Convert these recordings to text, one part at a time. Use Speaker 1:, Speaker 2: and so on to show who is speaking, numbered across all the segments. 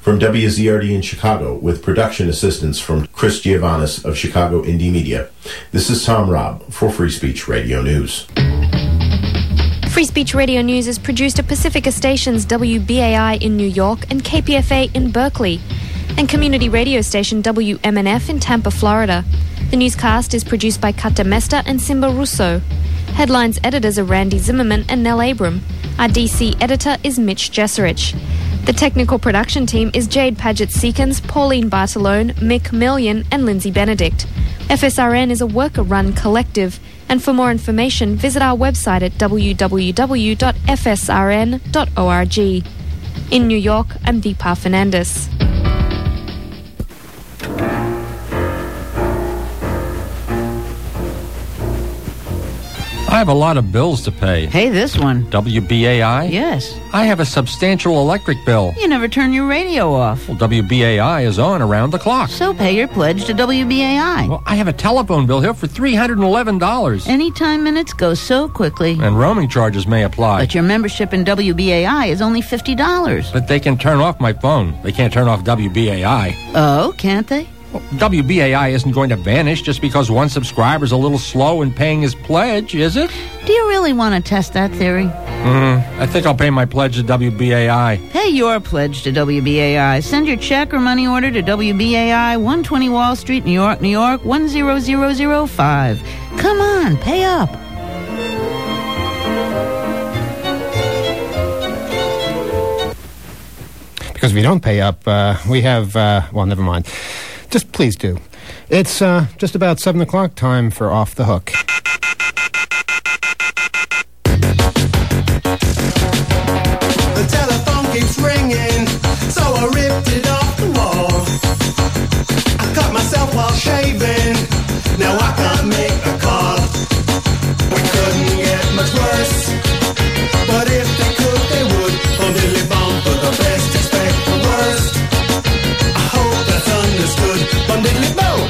Speaker 1: from WZRD in Chicago with production assistance from Chris Giovannis of Chicago Indie Media. This is Tom Robb for Free Speech Radio News.
Speaker 2: Free Speech Radio News is produced at Pacifica Stations WBAI in New York and KPFA in Berkeley, and community radio station WMNF in Tampa, Florida. The newscast is produced by Kata Mesta and Simba Russo. Headlines editors are Randy Zimmerman and Nell Abram. Our DC editor is Mitch Jesserich. The technical production team is Jade Paget-Seekins, Pauline Bartolone, Mick Million, and Lindsay Benedict. FSRN is a worker-run collective, and for more information, visit our website at www.fsrn.org. In New York, I'm Deepa Fernandez.
Speaker 3: I have a lot of bills to pay.
Speaker 4: Hey, this one.
Speaker 3: WBAI?
Speaker 4: Yes.
Speaker 3: I have a substantial electric bill.
Speaker 4: You never turn your radio off.
Speaker 3: Well, WBAI is on around the clock.
Speaker 4: So pay your pledge to WBAI.
Speaker 3: Well, I have a telephone bill here for $311.
Speaker 4: Anytime minutes go so quickly.
Speaker 3: And roaming charges may apply.
Speaker 4: But your membership in WBAI is only $50.
Speaker 3: But they can turn off my phone. They can't turn off WBAI.
Speaker 4: Oh, can't they?
Speaker 3: Well, WBAI isn't going to vanish just because one subscriber's a little slow in paying his pledge, is it?
Speaker 4: Do you really want to test that theory?
Speaker 3: I think I'll pay my pledge to WBAI.
Speaker 4: Pay your pledge to WBAI. Send your check or money order to WBAI, 120 Wall Street, New York, New York, 10005. Come on, pay up.
Speaker 5: Because if you don't pay up, we have, well, never mind. Just please do. It's just about 7 o'clock time for Off the Hook.
Speaker 6: The telephone keeps ringing, so I ripped it off the wall. I cut myself while shaving, now I can't make a call. We couldn't get much worse, but if they could, they would. Only bomb for the best, expect the worst. I hope that's understood. Bundily boom.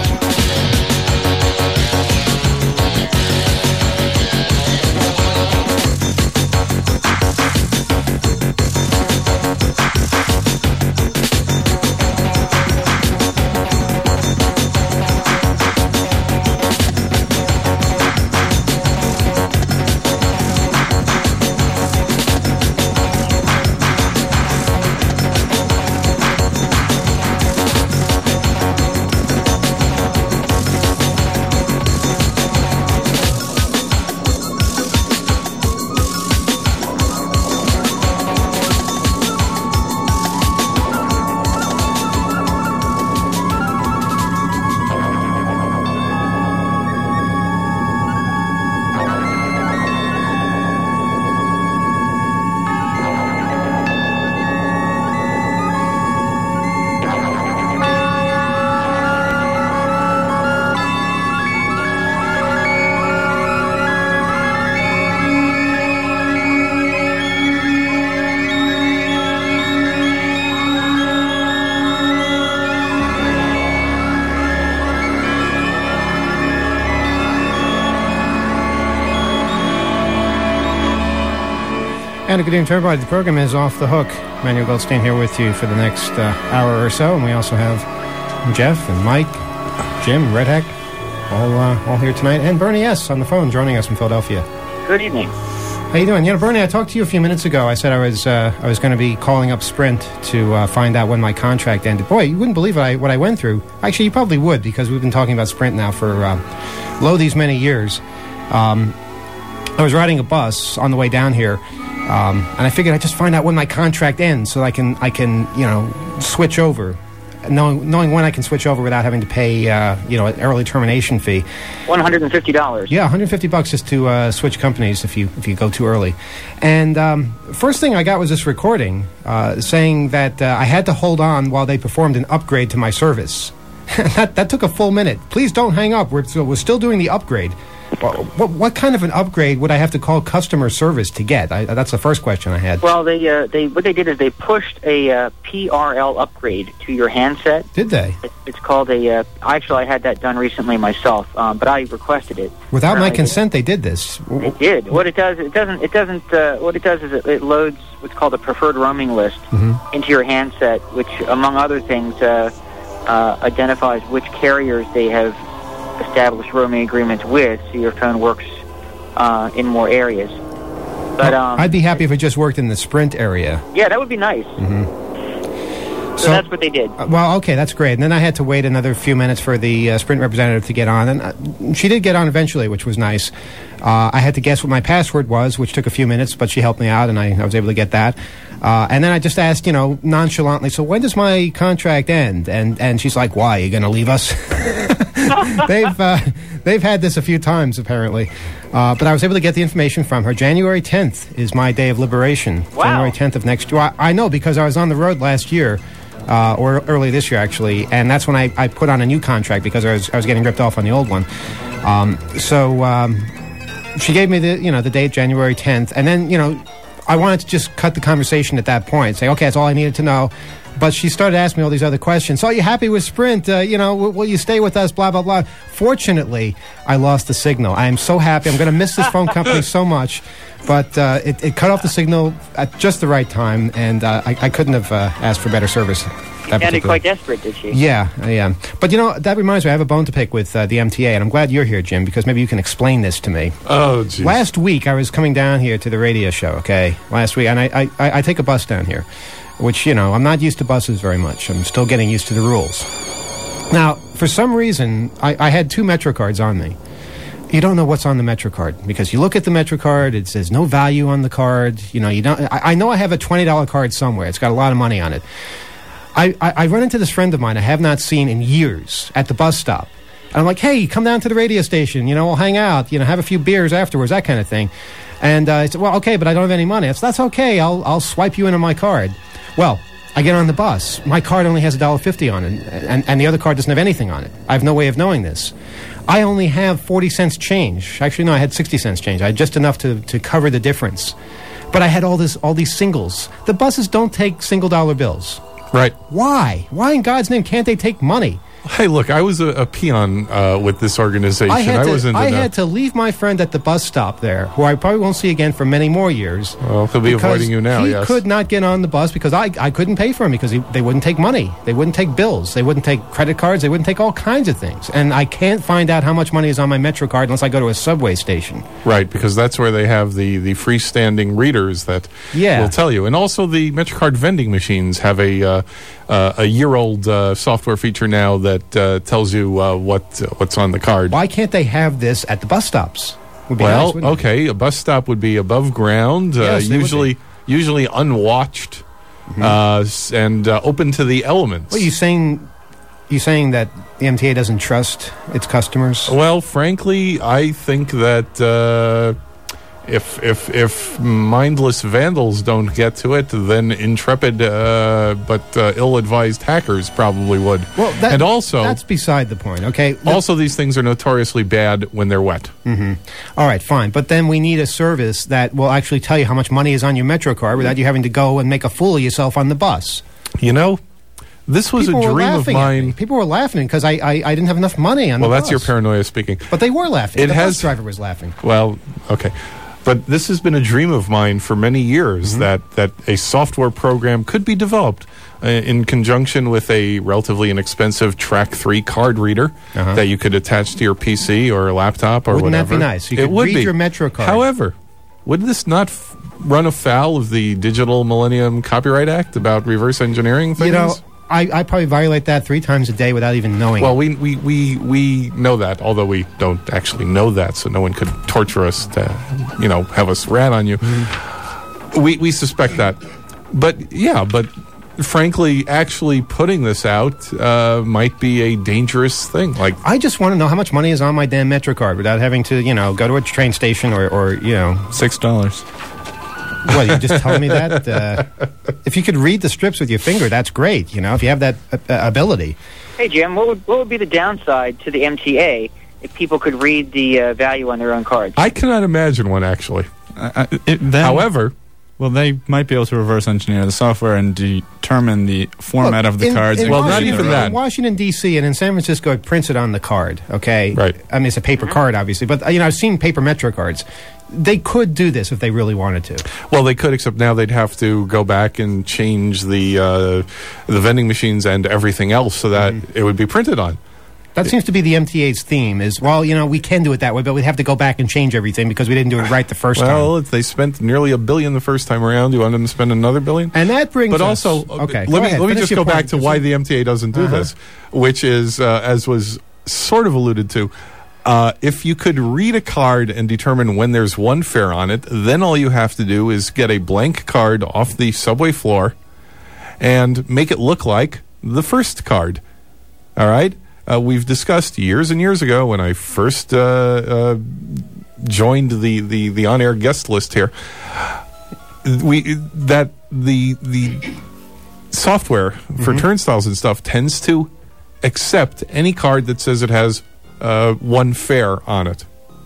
Speaker 5: And a good evening to everybody. The program is Off the Hook. Manuel Goldstein here with you for the next hour or so. And we also have Jeff and Mike, Jim, Red Heck, all here tonight. And Bernie S. on the phone joining us from Philadelphia.
Speaker 7: Good evening.
Speaker 5: How you doing? You know, Bernie, I talked to you a few minutes ago. I said I was going to be calling up Sprint to find out when my contract ended. Boy, you wouldn't believe what I went through. Actually, you probably would, because we've been talking about Sprint now for these many years. I was riding a bus on the way down here, and I figured I'd just find out when my contract ends so I can switch over. Knowing when I can switch over without having to pay, an early termination fee.
Speaker 7: $150.
Speaker 5: Yeah, $150 just to switch companies if you go too early. And first thing I got was this recording saying that I had to hold on while they performed an upgrade to my service. that took a full minute. Please don't hang up. We're still doing the upgrade. What kind of an upgrade would I have to call customer service to get? That's the first question I had.
Speaker 7: Well, what they did is they pushed a PRL upgrade to your handset.
Speaker 5: Did they?
Speaker 7: It's called a. Actually, I had that done recently myself, but I requested it.
Speaker 5: Without my consent, they did this.
Speaker 7: It did. What it does, it doesn't. What it does is it loads what's called a preferred roaming list into your handset, which, among other things, identifies which carriers they have established roaming agreements with, so your phone works in more areas. But
Speaker 5: I'd be happy if it just worked in the Sprint area.
Speaker 7: Yeah, that would be nice. So that's what they did.
Speaker 5: Well, okay, that's great. And then I had to wait another few minutes for the Sprint representative to get on, and she did get on eventually, which was nice. I had to guess what my password was, which took a few minutes, but she helped me out, and I was able to get that. And then I just asked, nonchalantly, so when does my contract end? And she's like, why, are you going to leave us? They've had this a few times, apparently. But I was able to get the information from her. January 10th is my day of liberation.
Speaker 7: Wow.
Speaker 5: January 10th of next year. I know, because I was on the road last year, or early this year, actually, and that's when I put on a new contract because I was getting ripped off on the old one. She gave me the date, January 10th, and then, I wanted to just cut the conversation at that point, say, okay, that's all I needed to know. But she started asking me all these other questions. So, are you happy with Sprint? Will you stay with us? Blah, blah, blah. Fortunately, I lost the signal. I am so happy. I'm going to miss this phone company so much. But it cut off the signal at just the right time, and I couldn't have asked for better service.
Speaker 7: She sounded quite desperate, did she?
Speaker 5: Yeah, I am. But, that reminds me, I have a bone to pick with the MTA, and I'm glad you're here, Jim, because maybe you can explain this to me.
Speaker 8: Oh, geez.
Speaker 5: Last week, I was coming down here to the radio show, okay? Last week, and I take a bus down here, which, I'm not used to buses very much. I'm still getting used to the rules. Now, for some reason, I had 2 MetroCards on me. You don't know what's on the MetroCard, because you look at the MetroCard, it says no value on the card. You don't. I know I have a $20 card somewhere. It's got a lot of money on it. I run into this friend of mine I have not seen in years at the bus stop. And I'm like, hey, come down to the radio station. We'll hang out, have a few beers afterwards, that kind of thing. And I said, well, okay, but I don't have any money. I said, that's okay. I'll swipe you into my card. Well, I get on the bus. My card only has $1.50 on it, and the other card doesn't have anything on it. I have no way of knowing this. I only have 40 cents change. Actually, no, I had 60 cents change. I had just enough to cover the difference. But I had all these singles. The buses don't take single-dollar bills.
Speaker 8: Right.
Speaker 5: Why? Why in God's name can't they take money?
Speaker 8: Hey, look, I was a peon with this organization.
Speaker 5: I had to leave my friend at the bus stop there, who I probably won't see again for many more years.
Speaker 8: Well, he'll be avoiding you now, yes.
Speaker 5: He could not get on the bus because I couldn't pay for him because they wouldn't take money. They wouldn't take bills. They wouldn't take credit cards. They wouldn't take all kinds of things. And I can't find out how much money is on my MetroCard unless I go to a subway station.
Speaker 8: Right, because that's where they have the freestanding readers that will tell you. And also the MetroCard vending machines have a year-old software feature now that tells you what's on the card.
Speaker 5: Why can't they have this at the bus stops?
Speaker 8: Well, nice, okay, a bus stop would be above ground,
Speaker 5: yes,
Speaker 8: usually unwatched, and open to the elements.
Speaker 5: What are you saying? You saying that the MTA doesn't trust its customers?
Speaker 8: Well, frankly, I think that if mindless vandals don't get to it, then intrepid but ill-advised hackers probably would.
Speaker 5: Well,
Speaker 8: and also
Speaker 5: that's beside the point. Okay.
Speaker 8: Also, these things are notoriously bad when they're wet.
Speaker 5: Mm-hmm. All right, fine. But then we need a service that will actually tell you how much money is on your MetroCard without you having to go and make a fool of yourself on the bus.
Speaker 8: This was
Speaker 5: People
Speaker 8: a dream of mine.
Speaker 5: People were laughing because I didn't have enough money on the bus.
Speaker 8: Well, that's your paranoia speaking.
Speaker 5: But they were laughing. The bus driver was laughing.
Speaker 8: Well, okay. But this has been a dream of mine for many years, that a software program could be developed in conjunction with a relatively inexpensive Track 3 card reader that you could attach to your PC or laptop or
Speaker 5: whatever.
Speaker 8: Wouldn't
Speaker 5: that be nice? You could read your MetroCard.
Speaker 8: However, would this not run afoul of the Digital Millennium Copyright Act about reverse engineering things?
Speaker 5: I probably violate that 3 times a day without even knowing.
Speaker 8: Well, we know that, although we don't actually know that, so no one could torture us to, have us rat on you. We suspect that, but frankly, actually putting this out might be a dangerous thing.
Speaker 5: I just want to know how much money is on my damn MetroCard without having to, go to a train station or
Speaker 8: $6.
Speaker 5: What, you just telling me that? If you could read the strips with your finger, that's great, if you have that ability.
Speaker 7: Hey, Jim, what would be the downside to the MTA if people could read the value on their own cards.
Speaker 8: I cannot imagine one, actually.
Speaker 9: However, well, they might be able to reverse engineer the software and determine the format of the cards.
Speaker 5: In
Speaker 8: Well, not even that.
Speaker 5: In Washington, D.C. and in San Francisco, it prints it on the card, okay?
Speaker 8: Right.
Speaker 5: I mean, it's a paper card, obviously. But, I've seen paper Metro cards. They could do this if they really wanted to.
Speaker 8: Well, they could, except now they'd have to go back and change the vending machines and everything else so that it would be printed on.
Speaker 5: That seems to be the MTA's theme is, well, we can do it that way, but we'd have to go back and change everything because we didn't do it right the first time.
Speaker 8: Well, if they spent nearly $1 billion the first time around, do you want them to spend another $1 billion?
Speaker 5: And that brings
Speaker 8: But
Speaker 5: us...
Speaker 8: also,
Speaker 5: okay,
Speaker 8: let me just go back to why the MTA doesn't do this, which is, as was sort of alluded to, if you could read a card and determine when there's one fare on it, then all you have to do is get a blank card off the subway floor and make it look like the first card. All right? We've discussed years and years ago when I first joined the on-air guest list here, that the software for turnstiles and stuff tends to accept any card that says it has one fare on it.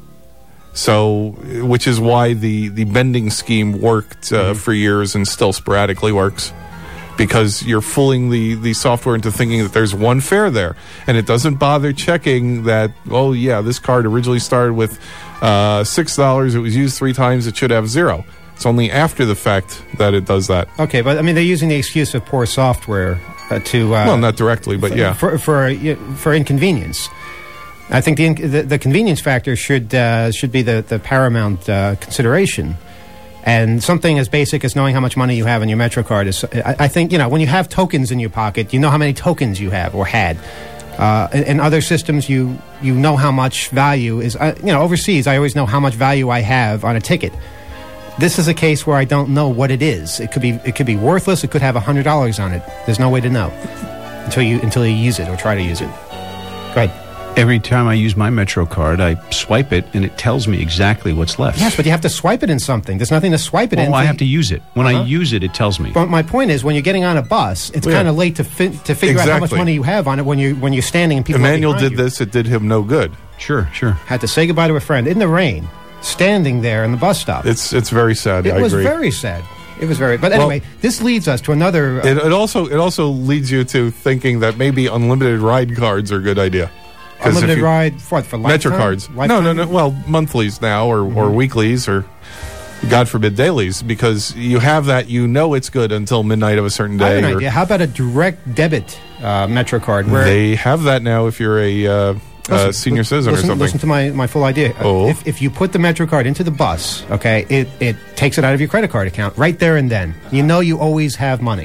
Speaker 8: So, which is why the bending scheme worked for years and still sporadically works. Because you're fooling the software into thinking that there's one fare there. And it doesn't bother checking that, oh, yeah, this card originally started with $6. It was used 3 times. It should have 0. It's only after the fact that it does that.
Speaker 5: Okay, but, they're using the excuse of poor software to...
Speaker 8: well, not directly, but yeah.
Speaker 5: For inconvenience. I think the convenience factor should be the paramount consideration. And something as basic as knowing how much money you have on your Metro card is, I think, when you have tokens in your pocket, you know how many tokens you have or had. In other systems, you know how much value is, overseas, I always know how much value I have on a ticket. This is a case where I don't know what it is. It could be worthless. It could have $100 on it. There's no way to know until you use it or try to use it. Go ahead.
Speaker 10: Every time I use my Metro card, I swipe it, and it tells me exactly what's left.
Speaker 5: Yes, but you have to swipe it in something. There's nothing to swipe it in.
Speaker 10: Well, I have to use it. When I use it, it tells me.
Speaker 5: But my point is, when you're getting on a bus, it's kind of late to figure out how much money you have on it when you're standing and people
Speaker 8: Emmanuel
Speaker 5: are behind
Speaker 8: did
Speaker 5: you.
Speaker 8: this. It did him no good.
Speaker 10: Sure.
Speaker 5: Had to say goodbye to a friend in the rain, standing there in the bus stop.
Speaker 8: It's very sad.
Speaker 5: It
Speaker 8: I
Speaker 5: was
Speaker 8: agree.
Speaker 5: very sad. It was very... But anyway, this leads us to another...
Speaker 8: It also leads you to thinking that maybe unlimited ride cards are a good idea.
Speaker 5: Unlimited ride for lifetime?
Speaker 8: Metro cards.
Speaker 5: Lifetime?
Speaker 8: No. Well, monthlies now or weeklies or, God forbid, dailies. Because you have that, it's good until midnight of a certain day.
Speaker 5: I have an idea. How about a direct debit Metro card? Where
Speaker 8: they have that now if you're a senior citizen or something.
Speaker 5: Listen to my full idea.
Speaker 8: Oh.
Speaker 5: If you put the Metro card into the bus, okay, it takes it out of your credit card account right there and then. You always have money.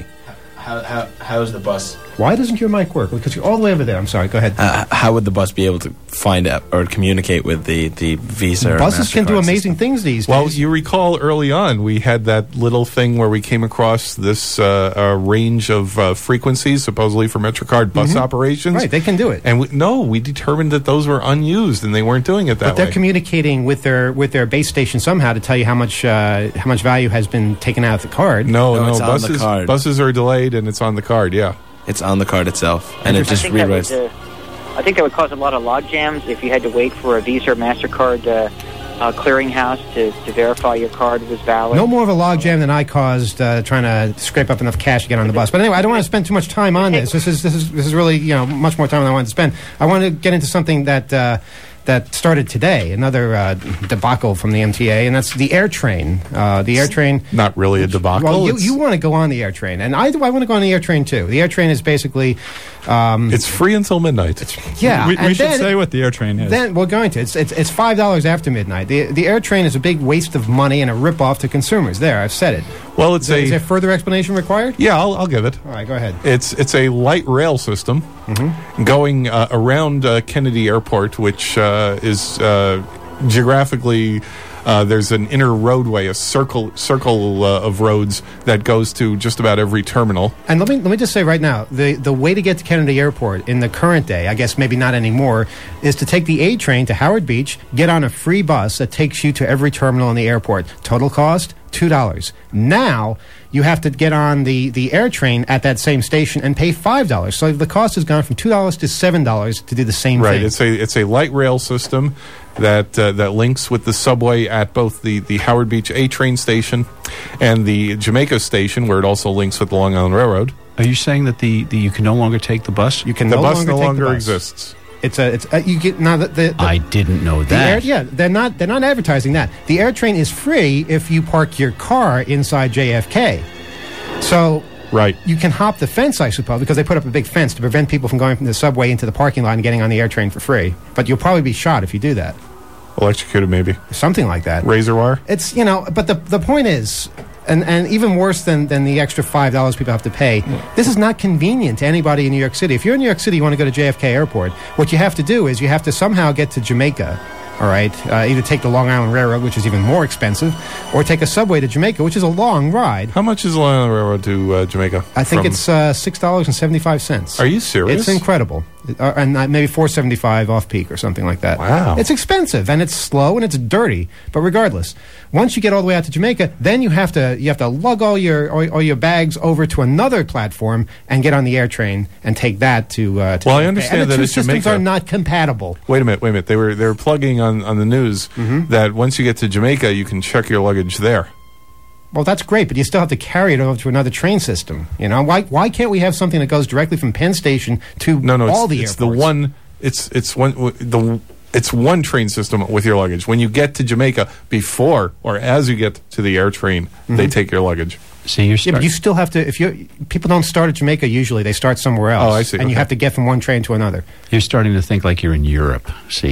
Speaker 11: How is the bus?
Speaker 5: Why doesn't your mic work? Because you're all the way over there. I'm sorry. Go ahead.
Speaker 11: How would the bus be able to find out or communicate with the Visa?
Speaker 5: Buses can do amazing things these days.
Speaker 8: Well, you recall early on we had that little thing where we came across this range of frequencies, supposedly for MetroCard bus operations.
Speaker 5: Right, they can do it.
Speaker 8: And we determined that those were unused and they weren't doing it that way.
Speaker 5: But they're communicating with their base station somehow to tell you how much value has been taken out of the card.
Speaker 11: No, it's on the card.
Speaker 8: Buses are delayed and it's on the card, yeah.
Speaker 11: It's on the card itself, and it just rewrites.
Speaker 7: I think that would cause a lot of log jams if you had to wait for a Visa or MasterCard clearinghouse to verify your card was valid.
Speaker 5: No more of a log jam than I caused trying to scrape up enough cash to get on the bus. But anyway, I don't want to spend too much time on this. This is really much more time than I wanted to spend. I want to get into something that started today, another debacle from the MTA, and that's the AirTrain. The AirTrain...
Speaker 8: Not really a debacle.
Speaker 5: Well, you want to go on the AirTrain, and I want to go on the AirTrain, too. The AirTrain is basically...
Speaker 8: it's free until midnight.
Speaker 5: Yeah.
Speaker 9: We should say what the AirTrain is.
Speaker 5: Then we're going to. It's $5 after midnight. The AirTrain is a big waste of money and a rip-off to consumers. There, I've said it.
Speaker 8: Well, is
Speaker 5: there further explanation required?
Speaker 8: Yeah, I'll give it.
Speaker 5: All right, go ahead.
Speaker 8: It's a light rail system going around Kennedy Airport, which is geographically there's an inner roadway, a circle of roads that goes to just about every terminal.
Speaker 5: And let me just say right now, the way to get to Kennedy Airport in the current day, I guess maybe not anymore, is to take the A train to Howard Beach, get on a free bus that takes you to every terminal in the airport. Total cost $2. Now you have to get on the air train at that same station and pay $5. So the cost has gone from $2 to $7 to do the same
Speaker 8: Right.
Speaker 5: thing.
Speaker 8: It's a light rail system that links with the subway at both the Howard Beach A train station and the Jamaica station, where it also links with the Long Island Railroad.
Speaker 10: Are you saying that you can no longer take the bus?
Speaker 5: You can
Speaker 8: The
Speaker 5: no
Speaker 8: bus
Speaker 5: longer
Speaker 8: no
Speaker 5: take
Speaker 8: longer
Speaker 5: the bus.
Speaker 8: exists.
Speaker 5: You get now the
Speaker 10: I didn't know
Speaker 5: the
Speaker 10: that.
Speaker 5: they're not advertising that. The air train is free if you park your car inside JFK. So
Speaker 8: Right.
Speaker 5: you can hop the fence, I suppose, because they put up a big fence to prevent people from going from the subway into the parking lot and getting on the air train for free. But you'll probably be shot if you do that.
Speaker 8: Electrocuted, maybe.
Speaker 5: Something like that.
Speaker 8: Razor wire?
Speaker 5: It's, but the point is, and even worse than the extra $5 people have to pay, this is not convenient to anybody in New York City. If you're in New York City, you want to go to JFK Airport, what you have to do is you have to somehow get to Jamaica. All right, either take the Long Island Railroad, which is even more expensive, or take a subway to Jamaica, which is a long ride.
Speaker 8: How much is the Long Island Railroad to Jamaica?
Speaker 5: I think it's $6.75.
Speaker 8: Are you serious?
Speaker 5: It's incredible. And maybe $4.75 off peak or something like that.
Speaker 8: Wow.
Speaker 5: It's expensive, and it's slow, and it's dirty. But regardless, once you get all the way out to Jamaica, then you have to lug all your bags over to another platform and get on the air train and take that to
Speaker 8: Well, I
Speaker 5: Jamaica.
Speaker 8: understand
Speaker 5: and the
Speaker 8: that
Speaker 5: two
Speaker 8: at
Speaker 5: systems
Speaker 8: Jamaica
Speaker 5: are not compatible.
Speaker 8: Wait a minute. They were plugging on the news that once you get to Jamaica, you can check your luggage there.
Speaker 5: Well, that's great, but you still have to carry it over to another train system. Why can't we have something that goes directly from Penn Station to all the airports?
Speaker 8: It's one train system with your luggage. When you get to Jamaica, before or as you get to the air train, they take your luggage.
Speaker 10: So you're
Speaker 5: but you still have to. People don't start at Jamaica usually; they start somewhere else.
Speaker 8: Oh, I see.
Speaker 5: And you
Speaker 8: Okay.
Speaker 5: have to get from one train to another.
Speaker 10: You're starting to think like you're in Europe. See,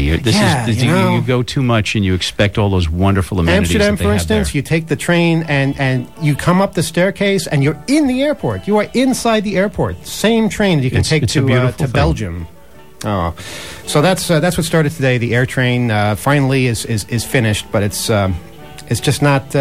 Speaker 10: you go too much and you expect all those wonderful amenities.
Speaker 5: Amsterdam,
Speaker 10: that they
Speaker 5: for
Speaker 10: have
Speaker 5: instance,
Speaker 10: there.
Speaker 5: you take the train and you come up the staircase and you're in the airport. You are inside the airport. Same train that you can take
Speaker 10: it's a
Speaker 5: to
Speaker 10: beautiful thing.
Speaker 5: Belgium. Oh, so that's what started today. The air train finally is finished, but it's just not.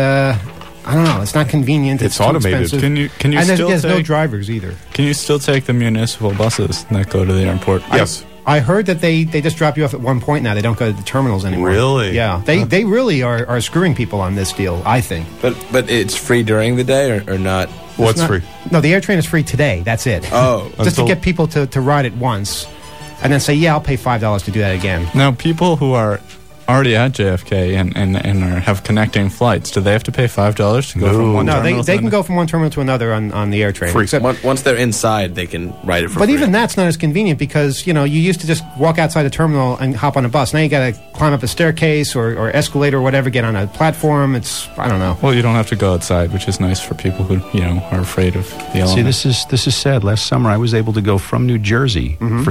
Speaker 5: I don't know. It's not convenient.
Speaker 8: It's
Speaker 5: too
Speaker 8: automated.
Speaker 5: expensive.
Speaker 9: Can you
Speaker 5: and
Speaker 9: still
Speaker 5: there's no
Speaker 9: take-
Speaker 5: drivers either.
Speaker 9: Can you still take the municipal buses that go to the airport?
Speaker 8: Yes.
Speaker 5: I heard that they just drop you off at one point now. They don't go to the terminals anymore.
Speaker 8: Really?
Speaker 5: Yeah. They really are screwing people on this deal, I think.
Speaker 11: But it's free during the day or not?
Speaker 8: What's
Speaker 5: It's not-
Speaker 8: free?
Speaker 5: No, the air train is free today. That's it.
Speaker 11: Oh.
Speaker 5: Just to
Speaker 8: Until-
Speaker 5: get people to ride it once and then say, yeah, I'll pay $5 to do that again.
Speaker 9: Now, people who are already at JFK and have connecting flights, do they have to pay $5 to go from one
Speaker 5: No,
Speaker 9: terminal
Speaker 5: they
Speaker 9: to
Speaker 5: can
Speaker 9: another?
Speaker 5: go from one terminal to another on the air train.
Speaker 8: Free.
Speaker 5: Except,
Speaker 11: Once they're inside, they can ride it for
Speaker 5: but
Speaker 11: free.
Speaker 5: even that's not as convenient because, you used to just walk outside the terminal and hop on a bus. Now you got to climb up a staircase or escalator or whatever, get on a platform. I don't know.
Speaker 9: Well, you don't have to go outside, which is nice for people who are afraid of the elements.
Speaker 10: See, this is sad. Last summer, I was able to go from New Jersey for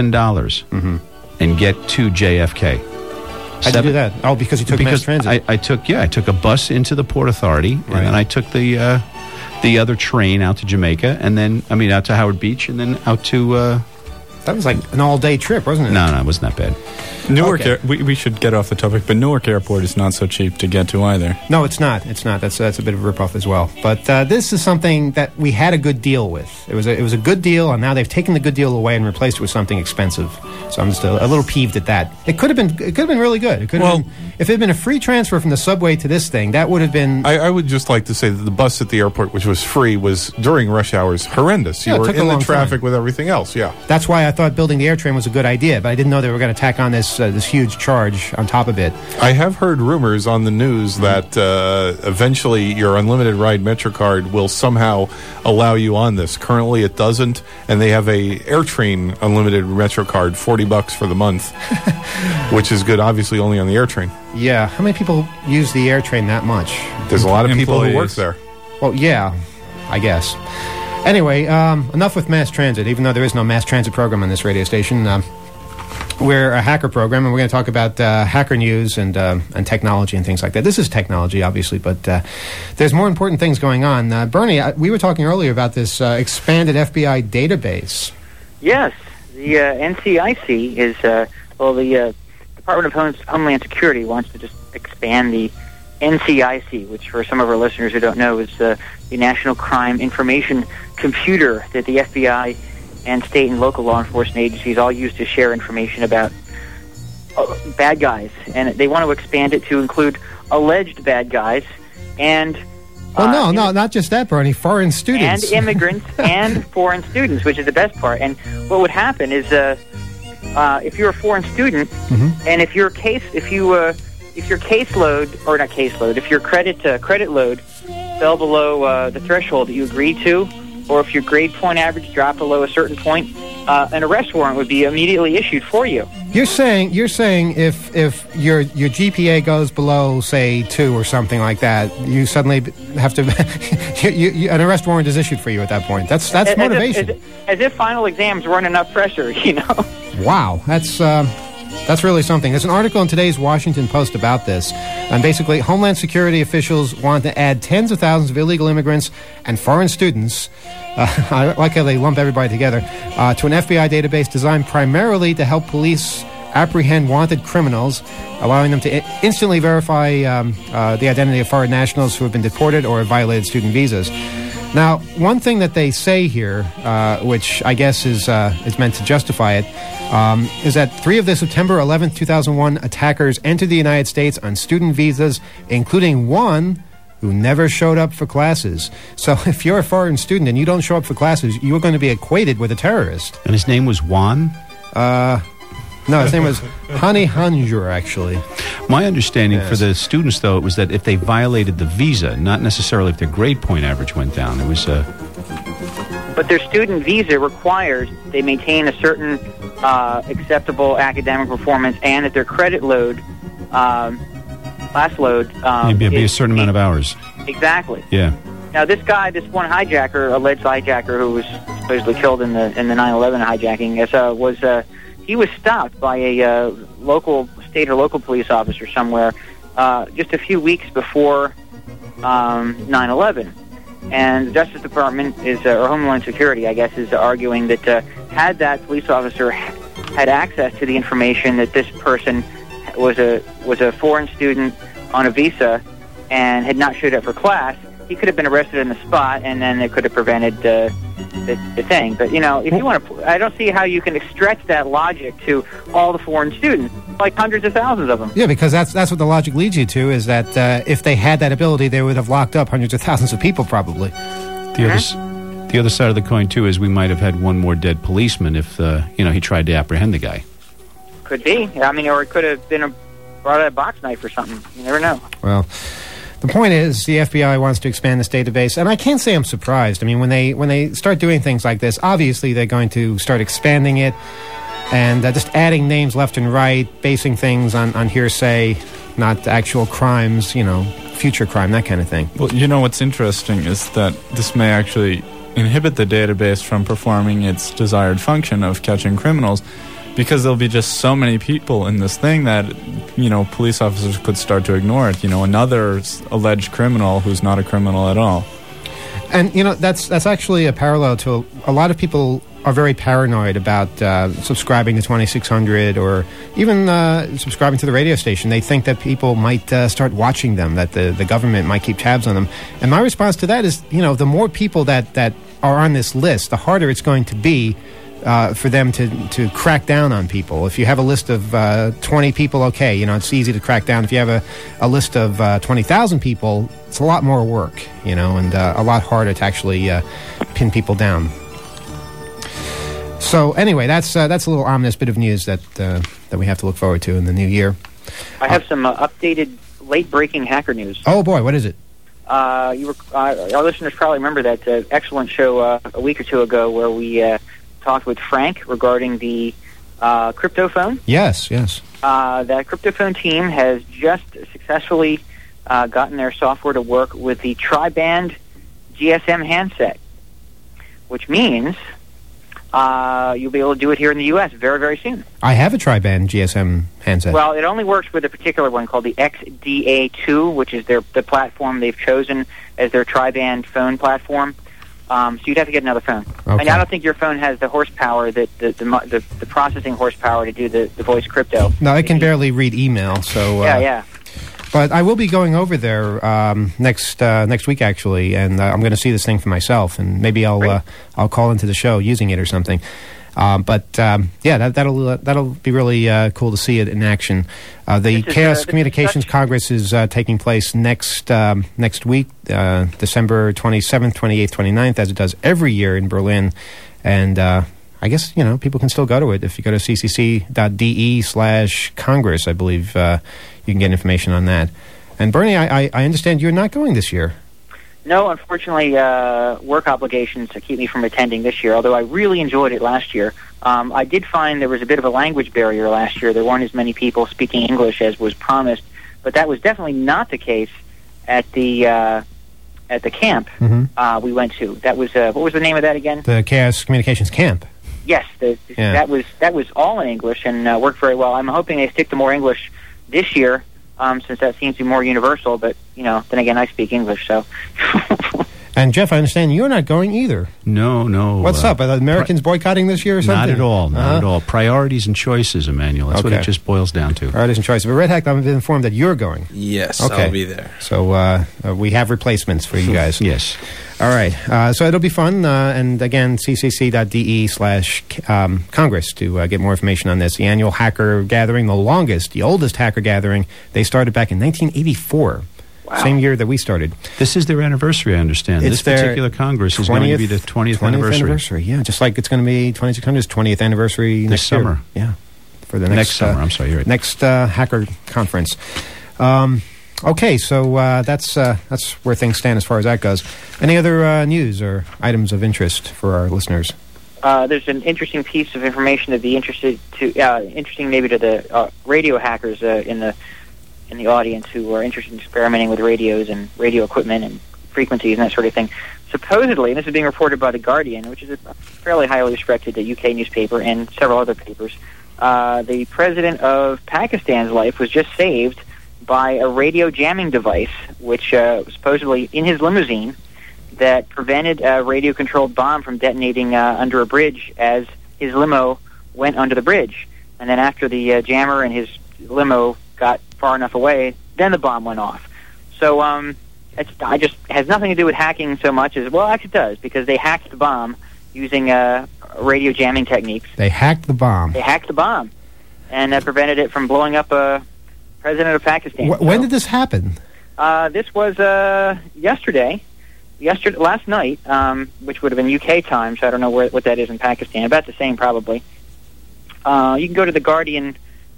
Speaker 10: $7 and get to JFK.
Speaker 5: How'd you do that? Oh, because you took mass transit.
Speaker 10: I took a bus into the Port Authority,
Speaker 5: Right.
Speaker 10: and then I took the other train out to Jamaica, and then out to Howard Beach, and then out to.
Speaker 5: That was like an all-day trip, wasn't it?
Speaker 10: No, it wasn't that bad.
Speaker 9: Newark,
Speaker 5: Okay.
Speaker 9: we should get off the topic, but Newark Airport is not so cheap to get to either.
Speaker 5: No, it's not. It's not. That's a bit of a ripoff as well. But this is something that we had a good deal with. It was a good deal, and now they've taken the good deal away and replaced it with something expensive. So I'm just a little peeved at that. It could have been really good. It could have been, if it had been a free transfer from the subway to this thing, that would have been.
Speaker 8: I would just like to say that the bus at the airport, which was free, was during rush hours horrendous.
Speaker 5: Yeah,
Speaker 8: You
Speaker 5: it
Speaker 8: were
Speaker 5: took a
Speaker 8: in the
Speaker 5: long
Speaker 8: traffic
Speaker 5: time.
Speaker 8: with everything else. Yeah.
Speaker 5: That's why I thought building the air train was a good idea, but I didn't know they were going to tack on this huge charge on top of it.
Speaker 8: I have heard rumors on the news that eventually your unlimited ride MetroCard will somehow allow you on this. Currently, it doesn't, and they have a AirTrain unlimited MetroCard, $40 for the month, which is good. Obviously, only on the AirTrain.
Speaker 5: Yeah, how many people use the air train that much?
Speaker 8: There's a lot of people who work
Speaker 9: Employees.
Speaker 8: there.
Speaker 5: Well, yeah, I guess. Anyway, enough with mass transit, even though there is no mass transit program on this radio station. We're a hacker program, and we're going to talk about hacker news and technology and things like that. This is technology, obviously, but there's more important things going on. Bernie, we were talking earlier about this expanded FBI database.
Speaker 7: Yes, the NCIC is, the Department of Homeland Security wants to just expand the NCIC, which for some of our listeners who don't know is the National Crime Information Computer that the FBI and state and local law enforcement agencies all use to share information about bad guys. And they want to expand it to include alleged bad guys and
Speaker 5: Well, no, not just that, Bernie. Foreign students.
Speaker 7: And immigrants and foreign students, which is the best part. And what would happen is if you're a foreign student, and if your caseload, or not caseload, if your credit load fell below the threshold that you agreed to, or if your grade point average dropped below a certain point, an arrest warrant would be immediately issued for you.
Speaker 5: You're saying if your GPA goes below, say, 2 or something like that, you suddenly have to an arrest warrant is issued for you at that point. That's motivation.
Speaker 7: As if final exams weren't enough pressure, you know.
Speaker 5: Wow, that's really something. There's an article in today's Washington Post about this. And basically, Homeland Security officials want to add tens of thousands of illegal immigrants and foreign students, I like how they lump everybody together, to an FBI database designed primarily to help police apprehend wanted criminals, allowing them to instantly verify the identity of foreign nationals who have been deported or have violated student visas. Now, one thing that they say here, which I guess is meant to justify it, is that 3 of the September 11th, 2001 attackers entered the United States on student visas, including one who never showed up for classes. So if you're a foreign student and you don't show up for classes, you're going to be equated with a terrorist.
Speaker 10: And his name was Juan?
Speaker 5: No, his name was Hani Hanjur, actually.
Speaker 10: My understanding for the students, though, it was that if they violated the visa, not necessarily if their grade point average went down, it was...
Speaker 7: But their student visa requires they maintain a certain acceptable academic performance, and that their credit load, class load...
Speaker 10: be a certain amount of hours.
Speaker 7: Exactly.
Speaker 10: Yeah.
Speaker 7: Now, this guy, this one hijacker, alleged hijacker who was supposedly killed in the 9/11 hijacking, he was stopped by a state or local police officer somewhere just a few weeks before 9/11. And the Justice Department or Homeland Security, I guess, is arguing that had that police officer had access to the information that this person was a foreign student on a visa and had not showed up for class, he could have been arrested on the spot, and then it could have prevented the thing. But, you know, if you want to, I don't see how you can stretch that logic to all the foreign students, like hundreds of thousands of them.
Speaker 5: Yeah, because that's what the logic leads you to, is that if they had that ability, they would have locked up hundreds of thousands of people, probably.
Speaker 10: The other side of the coin, too, is we might have had one more dead policeman if, he tried to apprehend the guy.
Speaker 7: Could be. I mean, or it could have been brought out a box knife or something. You never know.
Speaker 5: Well... The point is, the FBI wants to expand this database, and I can't say I'm surprised. I mean, when they start doing things like this, obviously they're going to start expanding it and just adding names left and right, basing things on hearsay, not actual crimes, future crime, that kind of thing.
Speaker 9: Well, what's interesting is that this may actually inhibit the database from performing its desired function of catching criminals, because there'll be just so many people in this thing that, police officers could start to ignore it. Another alleged criminal who's not a criminal at all.
Speaker 5: And, that's actually a parallel to a lot of people are very paranoid about subscribing to 2600 or even subscribing to the radio station. They think that people might start watching them, that the government might keep tabs on them. And my response to that is, the more people that are on this list, the harder it's going to be for them to crack down on people. If you have a list of 20 people, okay, it's easy to crack down. If you have a list of 20,000 people, it's a lot more work, and a lot harder to actually pin people down. So anyway, that's a little ominous bit of news that we have to look forward to in the new year.
Speaker 7: I have some updated late-breaking hacker news.
Speaker 5: Oh boy, what is it?
Speaker 7: Our listeners probably remember that excellent show a week or two ago where we talked with Frank regarding the cryptophone.
Speaker 5: Yes.
Speaker 7: That cryptophone team has just successfully gotten their software to work with the tri-band GSM handset, which means you'll be able to do it here in the U.S. very, very soon. I have
Speaker 5: a tri-band GSM handset.
Speaker 7: Well, it only works with a particular one called the XDA2, which is the platform they've chosen as their tri-band phone platform. So you'd have to get another phone.
Speaker 5: Okay.
Speaker 7: And I don't think your phone has the horsepower, the processing horsepower to do the voice crypto.
Speaker 5: No, it can barely read email. So
Speaker 7: yeah.
Speaker 5: But I will be going over there next week, actually, and I'm going to see this thing for myself, and maybe I'll call into the show using it or something. That'll be really cool to see it in action. The Chaos Communications Congress is taking place next week, December 27th, 28th, 29th, as it does every year in Berlin. And I guess, people can still go to it. If you go to ccc.de/Congress, I believe you can get information on that. And Bernie, I understand you're not going this year.
Speaker 7: No, unfortunately, work obligations keep me from attending this year, although I really enjoyed it last year. I did find there was a bit of a language barrier last year. There weren't as many people speaking English as was promised, but that was definitely not the case at the camp we went to. That was, what was the name of that again?
Speaker 5: The Chaos Communications Camp.
Speaker 7: Yes, that was all in English and worked very well. I'm hoping they stick to more English this year, since that seems to be more universal, but, then again, I speak English, so...
Speaker 5: And, Jeff, I understand you're not going either.
Speaker 10: No.
Speaker 5: What's up? Are the Americans boycotting this year or something?
Speaker 10: Not at all. Priorities and choices, Emmanuel. That's what it just boils down to.
Speaker 5: Priorities and choices. But, Red Hack, I've been informed that you're going.
Speaker 11: Yes,
Speaker 5: okay.
Speaker 11: I'll be there.
Speaker 5: So we have replacements for you guys.
Speaker 10: Yes.
Speaker 5: All right. So it'll be fun. And, again, ccc.de/Congress to get more information on this. The annual hacker gathering, the oldest hacker gathering, they started back in 1984.
Speaker 7: Wow.
Speaker 5: Same year that we started.
Speaker 10: This is their anniversary, I understand. This particular Congress is going to be the 20th anniversary.
Speaker 5: Yeah, just like it's going to be 2600's 20th anniversary
Speaker 10: this summer.
Speaker 5: Year. Yeah, for the next
Speaker 10: summer. I'm sorry, you're right.
Speaker 5: Next hacker conference. Okay, so that's where things stand as far as that goes. Any other news or items of interest for our listeners?
Speaker 7: There's an interesting piece of information that'd be interesting maybe to the radio hackers in the audience who are interested in experimenting with radios and radio equipment and frequencies and that sort of thing. Supposedly, and this is being reported by The Guardian, which is a fairly highly respected UK newspaper, and several other papers, the president of Pakistan's life was just saved by a radio jamming device, which was supposedly in his limousine, that prevented a radio-controlled bomb from detonating under a bridge as his limo went under the bridge. And then after the jammer and his limo got far enough away, then the bomb went off. So it just has nothing to do with hacking so much as, well, actually it does, because they hacked the bomb using radio jamming techniques.
Speaker 5: They hacked the bomb.
Speaker 7: And prevented it from blowing up a president of Pakistan.
Speaker 5: When did this happen?
Speaker 7: This was last night, which would have been UK time, so I don't know what that is in Pakistan. About the same, probably. You can go to the Guardian,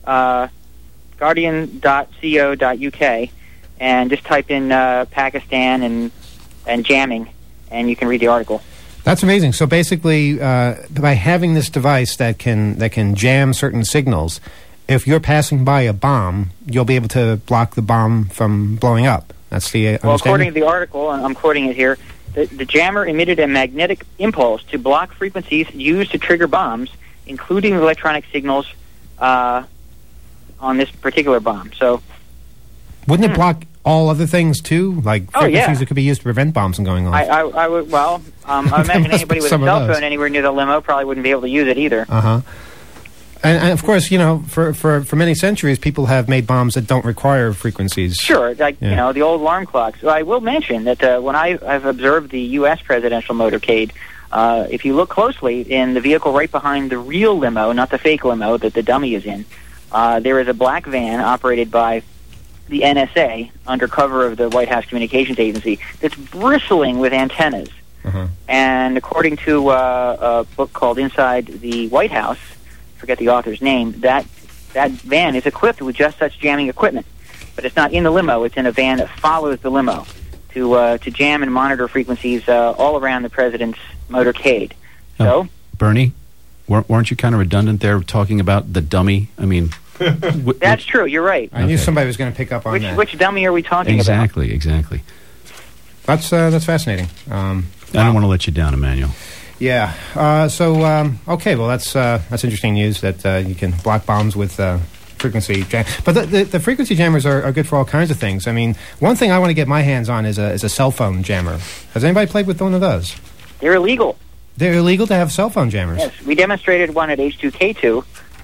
Speaker 7: guardian.co.uk, and just type in Pakistan and jamming, and you can read the article.
Speaker 5: That's amazing. So basically, by having this device that can jam certain signals, if you're passing by a bomb, you'll be able to block the bomb from blowing up. That's the
Speaker 7: well, according to the article, and I'm quoting it here, the jammer emitted a magnetic impulse to block frequencies used to trigger bombs, including electronic signals on this particular bomb. So,
Speaker 5: wouldn't it block all other things too, like frequencies that could be used to prevent bombs from going off?
Speaker 7: I would. Well, I imagine anybody with a cell phone anywhere near the limo probably wouldn't be able to use it either.
Speaker 5: And of course, for many centuries, people have made bombs that don't require frequencies.
Speaker 7: Sure, the old alarm clocks. I will mention that when I've observed the U.S. presidential motorcade, if you look closely in the vehicle right behind the real limo, not the fake limo that the dummy is in, there is a black van operated by the NSA under cover of the White House Communications Agency that's bristling with antennas. And according to a book called Inside the White House, forget the author's name, that van is equipped with just such jamming equipment. But it's not in the limo, it's in a van that follows the limo to jam and monitor frequencies all around the president's motorcade. So,
Speaker 10: Bernie, weren't you kind of redundant there talking about the dummy? I mean...
Speaker 7: That's true, you're right.
Speaker 5: I knew somebody was going to pick up on that.
Speaker 7: Which dummy are we talking
Speaker 10: about? Exactly.
Speaker 5: That's fascinating.
Speaker 10: I don't want to let you down, Emmanuel.
Speaker 5: Yeah. Okay. Well, that's interesting news that you can block bombs with frequency jam. But the frequency jammers are good for all kinds of things. I mean, one thing I want to get my hands on is a cell phone jammer. Has anybody played with one of those?
Speaker 7: They're illegal.
Speaker 5: They're illegal to have cell phone jammers.
Speaker 7: Yes. We demonstrated one at H2K2,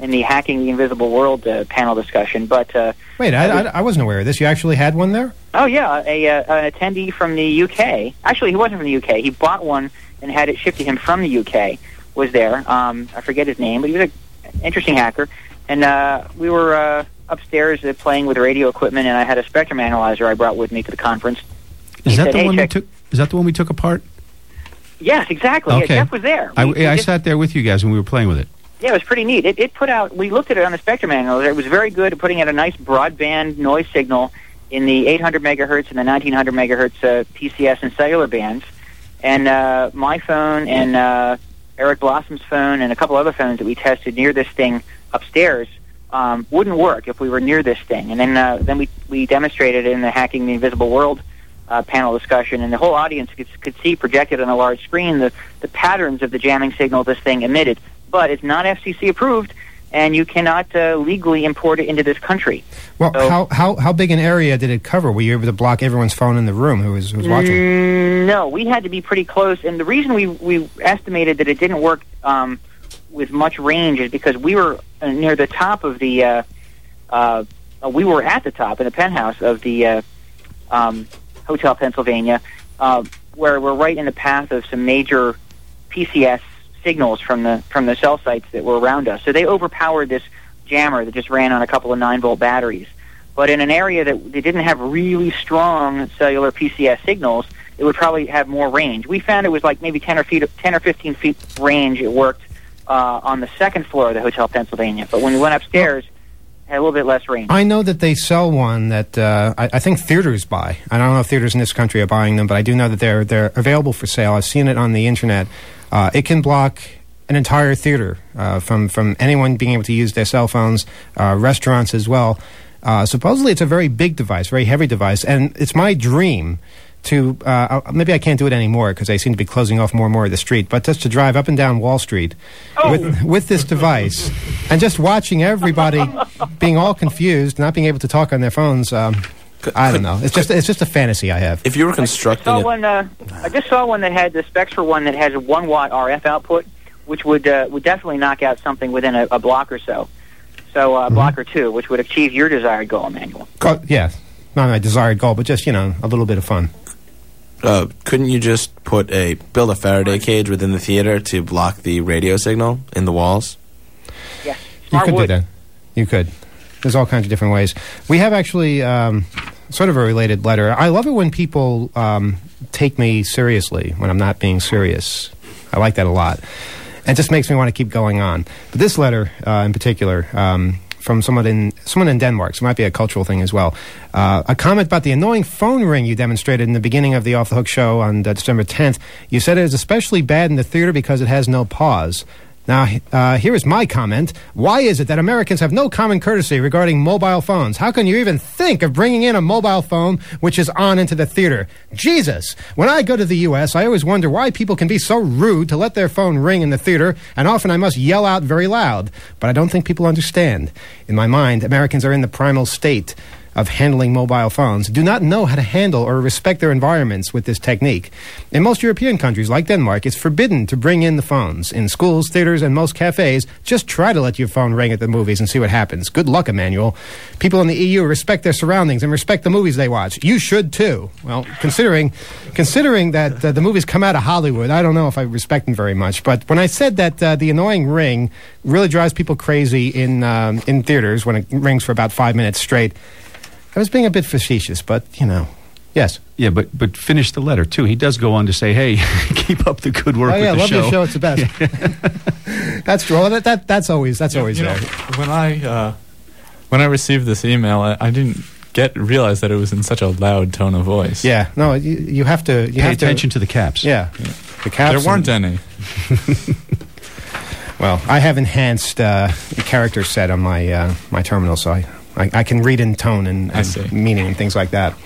Speaker 7: in the Hacking the Invisible World panel discussion. But
Speaker 5: wait, I wasn't aware of this. You actually had one there?
Speaker 7: Oh yeah, an attendee from the UK. Actually, he wasn't from the UK. He bought one and had it shipped to him from the UK. Was there? I forget his name, but he was an interesting hacker. And we were upstairs playing with radio equipment, and I had a spectrum analyzer I brought with me to the conference.
Speaker 10: Is that the one we took? Is that the one we took apart?
Speaker 7: Yes, exactly.
Speaker 10: Okay.
Speaker 7: Yeah, Jeff was there.
Speaker 10: I sat there with you guys when we were playing with it.
Speaker 7: Yeah, it was pretty neat. It put out. We looked at it on the spectrum analyzer. It was very good at putting out a nice broadband noise signal in the 800 megahertz and the 1900 megahertz PCS and cellular bands. And my phone and Eric Blossom's phone and a couple other phones that we tested near this thing upstairs wouldn't work if we were near this thing. And then we demonstrated it in the Hacking the Invisible World panel discussion, and the whole audience could see projected on a large screen the patterns of the jamming signal this thing emitted. But it's not FCC approved, and you cannot legally import it into this country.
Speaker 5: Well, so, how big an area did it cover? Were you able to block everyone's phone in the room who was watching?
Speaker 7: No, we had to be pretty close, and the reason we estimated that it didn't work with much range is because we were near the top of the we were at the top in the penthouse of the Hotel Pennsylvania, where we're right in the path of some major PCS signals from the cell sites that were around us. So they overpowered this jammer that just ran on a couple of 9-volt batteries. But in an area that they didn't have really strong cellular PCS signals, it would probably have more range. We found it was like maybe 10 or 15 feet range. It worked on the second floor of the Hotel Pennsylvania. But when we went upstairs, had a little bit less range.
Speaker 5: I know that they sell one that I think theaters buy. I don't know if theaters in this country are buying them, but I do know that they're available for sale. I've seen it on the internet. It can block an entire theater from anyone being able to use their cell phones, restaurants as well. Supposedly it's a very big device, very heavy device, and it's my dream to, maybe I can't do it anymore because they seem to be closing off more and more of the street, but just to drive up and down Wall Street with this device and just watching everybody being all confused, not being able to talk on their phones. I don't know. It's just a fantasy I have.
Speaker 11: If you were constructing
Speaker 7: I just saw one that had the specs for one that has a 1 watt RF output, which would definitely knock out something within a block or so. So a block or two, which would achieve your desired goal, Emmanuel.
Speaker 5: Yeah, not my desired goal, but just, a little bit of fun.
Speaker 11: Couldn't you just build a Faraday cage within the theater to block the radio signal in the walls?
Speaker 7: Yeah,
Speaker 5: you could do that. You could. There's all kinds of different ways. We have actually sort of a related letter. I love it when people take me seriously when I'm not being serious. I like that a lot. And it just makes me want to keep going on. But this letter in particular, from someone in Denmark, so it might be a cultural thing as well. A comment about the annoying phone ring you demonstrated in the beginning of the Off the Hook show on December 10th. You said it is especially bad in the theater because it has no pause. Now, here is my comment. Why is it that Americans have no common courtesy regarding mobile phones? How can you even think of bringing in a mobile phone which is on into the theater? Jesus! When I go to the U.S., I always wonder why people can be so rude to let their phone ring in the theater, and often I must yell out very loud. But I don't think people understand. In my mind, Americans are in the primal state of handling mobile phones, do not know how to handle or respect their environments with this technique. In most European countries, like Denmark, it's forbidden to bring in the phones. In schools, theaters, and most cafes, just try to let your phone ring at the movies and see what happens. Good luck, Emmanuel. People in the EU respect their surroundings and respect the movies they watch. You should, too. Well, considering that the movies come out of Hollywood, I don't know if I respect them very much. But when I said that the annoying ring really drives people crazy in theaters when it rings for about 5 minutes straight, I was being a bit facetious, but, yes.
Speaker 10: Yeah, but finish the letter, too. He does go on to say, hey, keep up the good work with the show.
Speaker 5: Oh, yeah, love your show. It's the best. That's true. Well, that's always there.
Speaker 9: When I received this email, I didn't realize that it was in such a loud tone of voice.
Speaker 5: Yeah, no, you have to...
Speaker 10: Pay attention to the caps.
Speaker 5: Yeah, the caps.
Speaker 9: There weren't any.
Speaker 5: Well, I have enhanced character set on my terminal, so I can read in tone and meaning and things like that.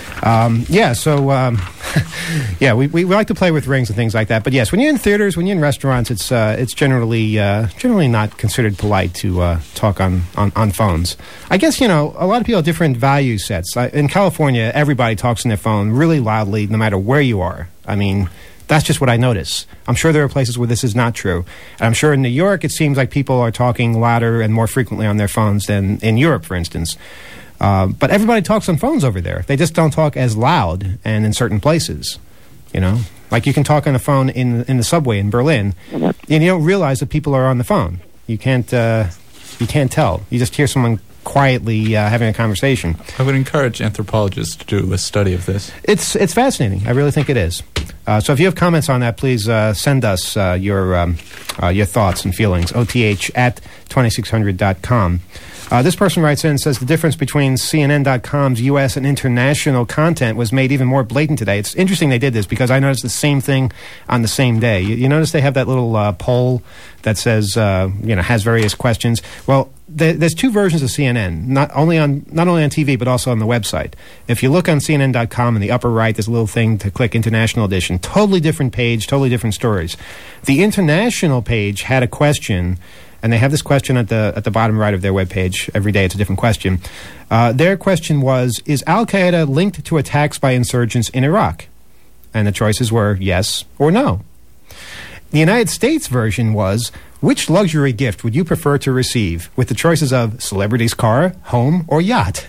Speaker 5: We like to play with rings and things like that. But yes, when you're in theaters, when you're in restaurants, it's generally not considered polite to talk on phones. I guess, a lot of people have different value sets. In California, everybody talks on their phone really loudly no matter where you are. I mean, That's just what I notice. I'm sure there are places where this is not true. And I'm sure in New York it seems like people are talking louder and more frequently on their phones than in Europe, for instance. But everybody talks on phones over there. They just don't talk as loud and in certain places, you know. Like you can talk on the phone in the subway in Berlin, and you don't realize that people are on the phone. You can't tell. You just hear someone quietly having a conversation.
Speaker 9: I would encourage anthropologists to do a study of this.
Speaker 5: It's fascinating. I really think it is. So if you have comments on that, please send us your thoughts and feelings. OTH@2600.com. This person writes in and says the difference between CNN.com's U.S. and international content was made even more blatant today. It's interesting they did this because I noticed the same thing on the same day. You notice they have that little poll that says, has various questions. Well, there's two versions of CNN, not only on TV, but also on the website. If you look on CNN.com in the upper right, there's a little thing to click International Edition. Totally different page, totally different stories. The international page had a question, and they have this question at the bottom right of their webpage. Every day it's a different question. Their question was, is Al-Qaeda linked to attacks by insurgents in Iraq? And the choices were yes or no. The United States version was, which luxury gift would you prefer to receive? With the choices of celebrity's car, home, or yacht.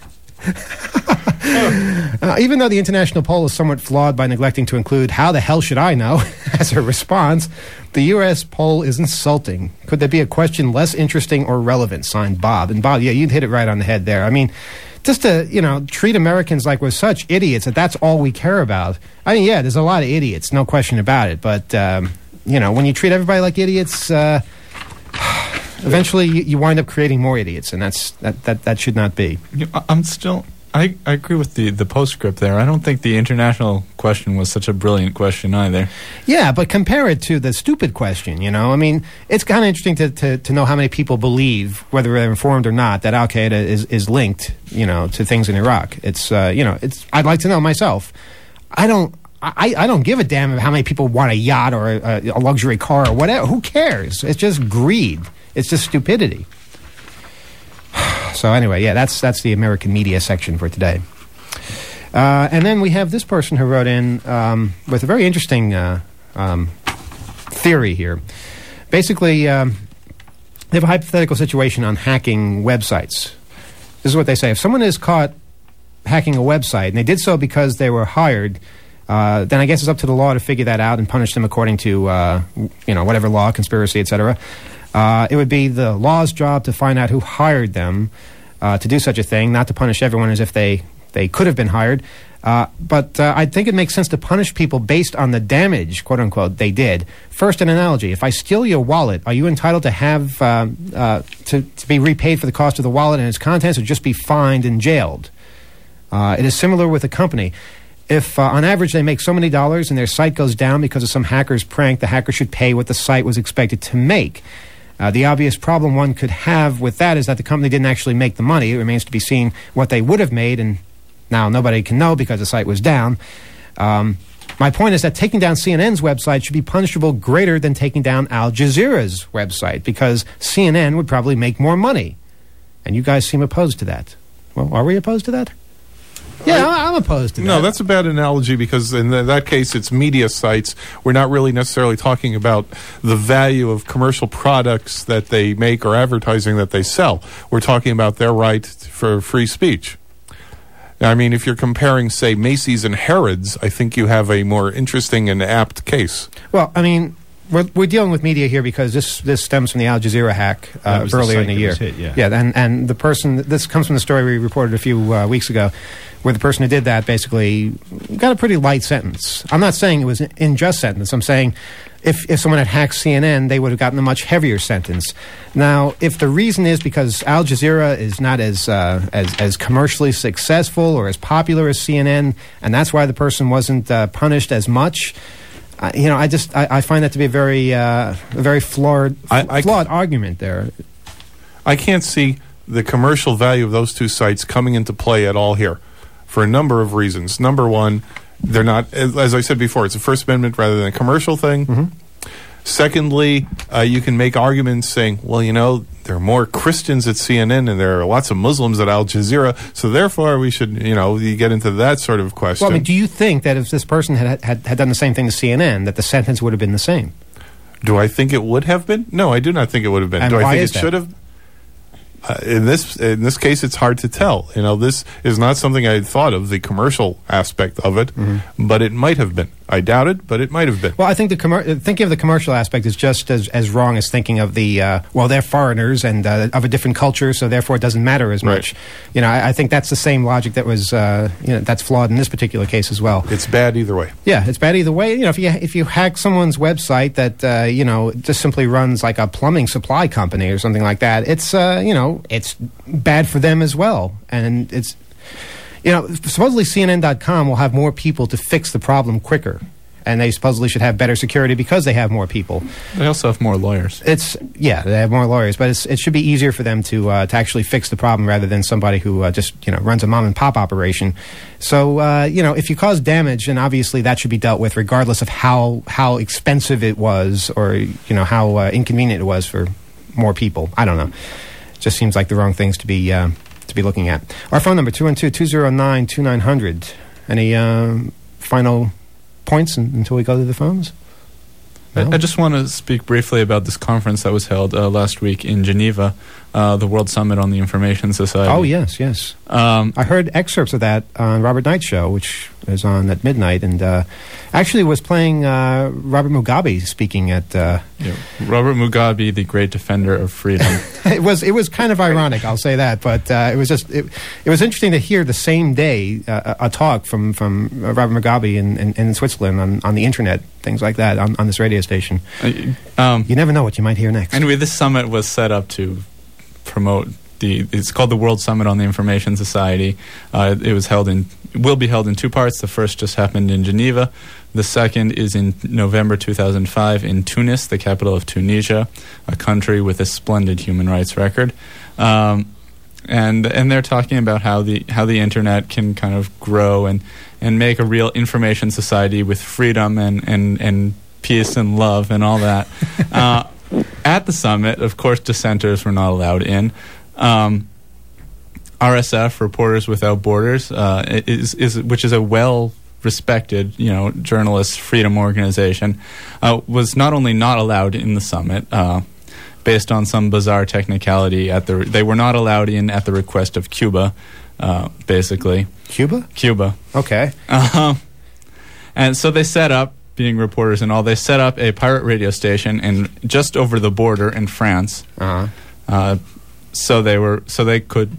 Speaker 5: Even though the international poll is somewhat flawed by neglecting to include how the hell should I know as a response, the U.S. poll is insulting. Could there be a question less interesting or relevant? Signed, Bob. And Bob, yeah, you'd hit it right on the head there. I mean, just to, treat Americans like we're such idiots that's all we care about. I mean, yeah, there's a lot of idiots, no question about it. But, when you treat everybody like idiots, eventually you wind up creating more idiots, and that should not be.
Speaker 9: I agree with the postscript there. I don't think the international question was such a brilliant question either.
Speaker 5: Yeah, but compare it to the stupid question, I mean, it's kind of interesting to know how many people believe, whether they're informed or not, that Al-Qaeda is linked, to things in Iraq. I'd like to know myself. I don't give a damn how many people want a yacht or a luxury car or whatever. Who cares? It's just greed. It's just stupidity. So anyway, yeah, that's the American media section for today. And then we have this person who wrote in with a very interesting theory here. Basically, they have a hypothetical situation on hacking websites. This is what they say. If someone is caught hacking a website, and they did so because they were hired, then I guess it's up to the law to figure that out and punish them according to, whatever law, conspiracy, etc. It would be the law's job to find out who hired them to do such a thing, not to punish everyone as if they could have been hired. But I think it makes sense to punish people based on the damage, quote unquote, they did. First, an analogy. If I steal your wallet, are you entitled to have to be repaid for the cost of the wallet and its contents, or just be fined and jailed? It is similar with a company. If, on average, they make so many dollars and their site goes down because of some hacker's prank, the hacker should pay what the site was expected to make. The obvious problem one could have with that is that the company didn't actually make the money. It remains to be seen what they would have made, and now nobody can know because the site was down. My point is that taking down CNN's website should be punishable greater than taking down Al Jazeera's website, because CNN would probably make more money. And you guys seem opposed to that. Well, are we opposed to that? Yeah, I'm opposed to that.
Speaker 8: No, that's a bad analogy, because in that case it's media sites. We're not really necessarily talking about the value of commercial products that they make or advertising that they sell. We're talking about their right for free speech. Now, I mean, if you're comparing, say, Macy's and Harrods, I think you have a more interesting and apt case.
Speaker 5: Well, I mean, we're dealing with media here because this stems from the Al Jazeera hack earlier in the year. And the person, this comes from the story we reported a few weeks ago, where the person who did that basically got a pretty light sentence. I'm not saying it was an unjust sentence. I'm saying if someone had hacked CNN, they would have gotten a much heavier sentence. Now, if the reason is because Al Jazeera is not as commercially successful or as popular as CNN, and that's why the person wasn't punished as much, I find that to be a very flawed argument there.
Speaker 8: I can't see the commercial value of those two sites coming into play at all here, for a number of reasons. Number one, they're not, as I said before, it's a First Amendment rather than a commercial thing. Mm-hmm. Secondly, you can make arguments saying, well, there are more Christians at CNN and there are lots of Muslims at Al Jazeera, so therefore we should, you get into that sort of question.
Speaker 5: Well, I mean, do you think that if this person had done the same thing to CNN, that the sentence would have been the same?
Speaker 8: Do I think it would have been? No, I do not think it would have been.
Speaker 5: And
Speaker 8: do I
Speaker 5: why
Speaker 8: think
Speaker 5: is
Speaker 8: it
Speaker 5: that?
Speaker 8: should have? In this case, it's hard to tell. This is not something I had thought of, the commercial aspect of it, but it might have been. I doubt it, but it might have been.
Speaker 5: Well, I think thinking of the commercial aspect is just as wrong as thinking of the they're foreigners and of a different culture, so therefore it doesn't matter as much. I think that's the same logic that was that's flawed in this particular case as well.
Speaker 8: It's bad either way.
Speaker 5: Yeah, it's bad either way. If you hack someone's website that just simply runs like a plumbing supply company or something like that, it's it's bad for them as well, and it's. Supposedly CNN.com will have more people to fix the problem quicker, and they supposedly should have better security because they have more people.
Speaker 9: They also have more lawyers.
Speaker 5: They have more lawyers, but it should be easier for them to actually fix the problem rather than somebody who just runs a mom and pop operation. So if you cause damage, then obviously that should be dealt with regardless of how expensive it was or how inconvenient it was for more people. I don't know. It just seems like the wrong things to be looking at. Our phone number, 212-209-2900. Any final points until we go to the phones? No?
Speaker 9: I just want to speak briefly about this conference that was held last week in Geneva, the World Summit on the Information Society.
Speaker 5: Oh, yes. I heard excerpts of that on Robert Knight's show, which is on at midnight, and actually was playing Robert Mugabe speaking at...
Speaker 9: Robert Mugabe, the great defender of freedom.
Speaker 5: It was kind of ironic, I'll say that, but it was just... It was interesting to hear the same day a talk from Robert Mugabe in Switzerland on the internet, things like that, on this radio station. You never know what you might hear next.
Speaker 9: Anyway, this summit was set up to promote it's called the World Summit on the Information Society. It will be held in two parts. The first just happened in Geneva. The second is in November 2005 in Tunis, the capital of Tunisia, a country with a splendid human rights record. And they're talking about how the internet can kind of grow and make a real information society with freedom and peace and love and all that. At the summit, of course, dissenters were not allowed in. RSF, Reporters Without Borders, which is a well-respected, journalist freedom organization, was not only not allowed in the summit, based on some bizarre technicality. They were not allowed in at the request of Cuba, basically. Cuba.
Speaker 5: Okay.
Speaker 9: And so they set up, being reporters and all, they set up a pirate radio station just over the border in France. So they could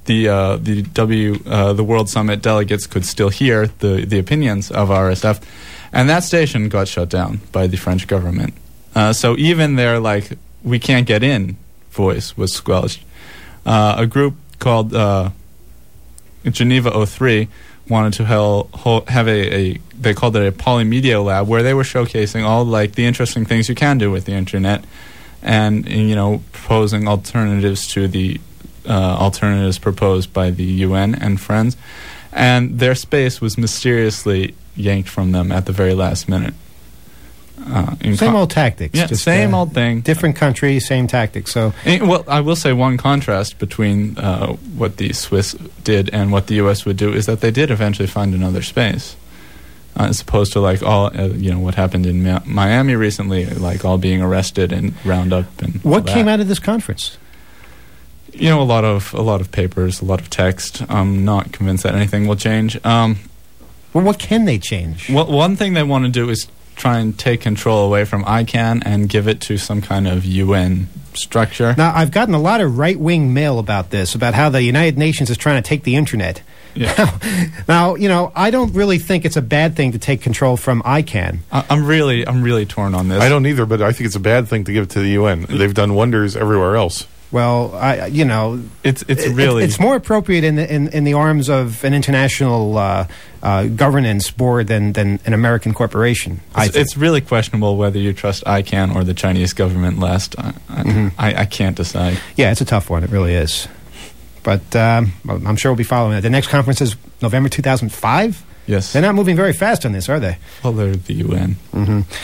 Speaker 9: the World Summit delegates could still hear the opinions of RSF, and that station got shut down by the French government. So even their we can't get in voice was squelched. A group called Geneva 03 wanted to have they called it a polymedia lab, where they were showcasing all the interesting things you can do with the internet, and proposing alternatives to the alternatives proposed by the UN and friends. And their space was mysteriously yanked from them at the very last minute.
Speaker 5: Same old tactics.
Speaker 9: Yeah, just same old thing.
Speaker 5: Different country, same tactics. So,
Speaker 9: well, I will say one contrast between what the Swiss did and what the U.S. would do is that they did eventually find another space, as opposed to all what happened in Miami recently, all being arrested and round up and.
Speaker 5: What came out of this conference?
Speaker 9: A lot of papers, a lot of text. I'm not convinced that anything will change.
Speaker 5: Well, what can they change?
Speaker 9: Well, one thing they want to do is try and take control away from ICANN and give it to some kind of UN structure.
Speaker 5: Now, I've gotten a lot of right-wing mail about this, about how the United Nations is trying to take the internet.
Speaker 9: Yeah.
Speaker 5: Now, I don't really think it's a bad thing to take control from ICANN.
Speaker 9: I'm really torn on this.
Speaker 8: I don't either, but I think it's a bad thing to give it to the UN. They've done wonders everywhere else.
Speaker 5: Well,
Speaker 9: it's
Speaker 5: more appropriate in the arms of an international governance board than an American corporation.
Speaker 9: It's really questionable whether you trust ICANN or the Chinese government last. I can't decide.
Speaker 5: Yeah, it's a tough one. It really is. But I'm sure we'll be following it. The next conference is November 2005?
Speaker 9: Yes.
Speaker 5: They're not moving very fast on this, are they?
Speaker 9: Well, they're the UN.
Speaker 5: Mm-hmm.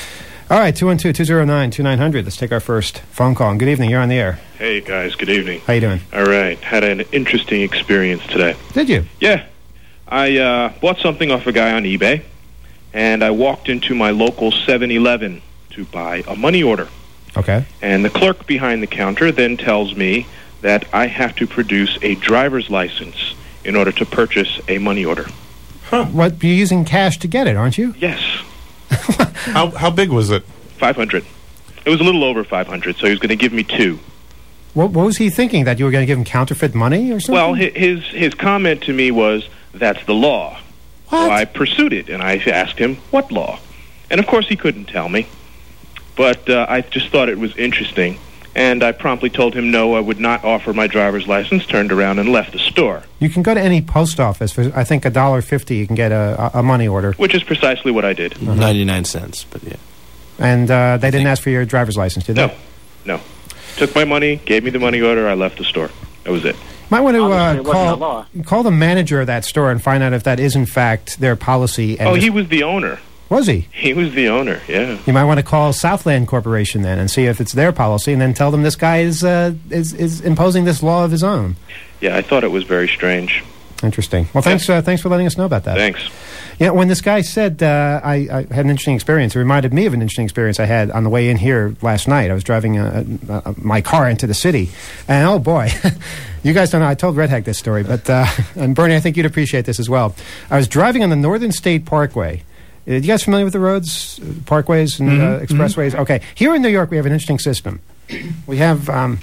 Speaker 5: All right, 212-209-2900. Let's take our first phone call. And good evening. You're on the air.
Speaker 12: Hey, guys. Good evening.
Speaker 5: How you doing?
Speaker 12: All right. Had an interesting experience today.
Speaker 5: Did you?
Speaker 12: Yeah. I bought something off a guy on eBay, and I walked into my local 7-Eleven to buy a money order.
Speaker 5: Okay.
Speaker 12: And the clerk behind the counter then tells me that I have to produce a driver's license in order to purchase a money order.
Speaker 5: What, you're using cash to get it, aren't you?
Speaker 12: Yes.
Speaker 8: How big was it?
Speaker 12: 500. It was a little over 500, so he was going to give me 2.
Speaker 5: What was he thinking, that you were going to give him counterfeit money or something?
Speaker 12: Well, his comment to me was, that's the law.
Speaker 5: What?
Speaker 12: So I pursued it, and I asked him, what law? And, of course, he couldn't tell me. But I just thought it was interesting. And I promptly told him no, I would not offer my driver's license, turned around and left the store.
Speaker 5: You can go to any post office for, I think, $1.50. You can get a money order.
Speaker 12: Which is precisely what I did.
Speaker 11: 99 cents, but yeah.
Speaker 5: And they didn't ask for your driver's license, did they?
Speaker 12: No. Took my money, gave me the money order, I left the store. That was it.
Speaker 5: Might want
Speaker 7: Obviously, it
Speaker 5: to
Speaker 7: wasn't a law.
Speaker 5: call the manager of that store and find out if that is, in fact, their policy. And
Speaker 12: He was the owner.
Speaker 5: Was he?
Speaker 12: He was the owner, yeah.
Speaker 5: You might want to call Southland Corporation then and see if it's their policy, and then tell them this guy is imposing this law of his own.
Speaker 12: Yeah, I thought it was very strange.
Speaker 5: Interesting. Well, thanks for letting us know about that.
Speaker 12: Thanks.
Speaker 5: Yeah, when this guy said I had an interesting experience, it reminded me of an interesting experience I had on the way in here last night. I was driving my car into the city, and oh boy, you guys don't know, I told Red Hack this story, but and Bernie, I think you'd appreciate this as well. I was driving on the Northern State Parkway. You guys familiar with the roads, parkways, and expressways? Mm-hmm. Okay. Here in New York, we have an interesting system. We have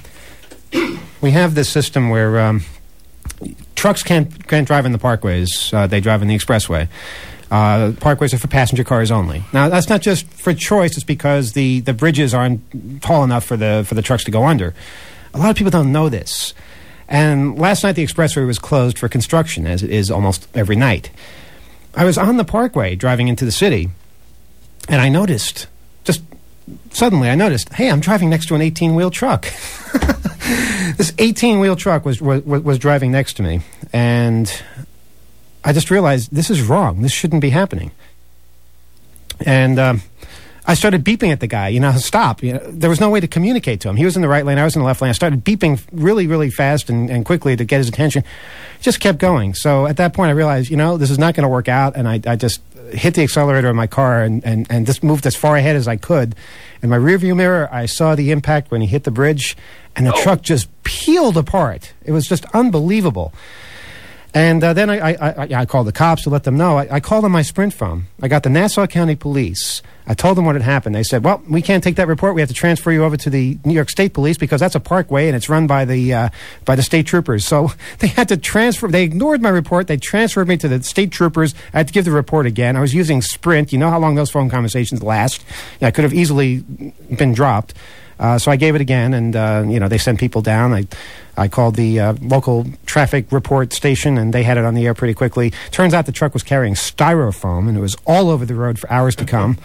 Speaker 5: this system where trucks can't drive in the parkways. They drive in the expressway. Parkways are for passenger cars only. Now, that's not just for choice. It's because the bridges aren't tall enough for the trucks to go under. A lot of people don't know this. And last night, the expressway was closed for construction, as it is almost every night. I was on the parkway driving into the city, and I noticed, just suddenly I noticed, hey, I'm driving next to an 18-wheel truck. This 18-wheel truck was driving next to me, and I just realized this is wrong. This shouldn't be happening. And I started beeping at the guy, stop. There was no way to communicate to him. He was in the right lane, I was in the left lane. I started beeping really, really fast and quickly to get his attention. Just kept going. So at that point, I realized, this is not going to work out, and I just hit the accelerator of my car and just moved as far ahead as I could. In my rearview mirror, I saw the impact when he hit the bridge, and the truck just peeled apart. It was just unbelievable. And then I called the cops to let them know. I called on my Sprint phone. I got the Nassau County Police. I told them what had happened. They said, well, we can't take that report. We have to transfer you over to the New York State Police because that's a parkway and it's run by the state troopers. So they had to transfer. They ignored my report. They transferred me to the state troopers. I had to give the report again. I was using Sprint. You know how long those phone conversations last. I could have easily been dropped. So I gave it again, and they sent people down. I called the local traffic report station, and they had it on the air pretty quickly. Turns out the truck was carrying styrofoam, and it was all over the road for hours to come.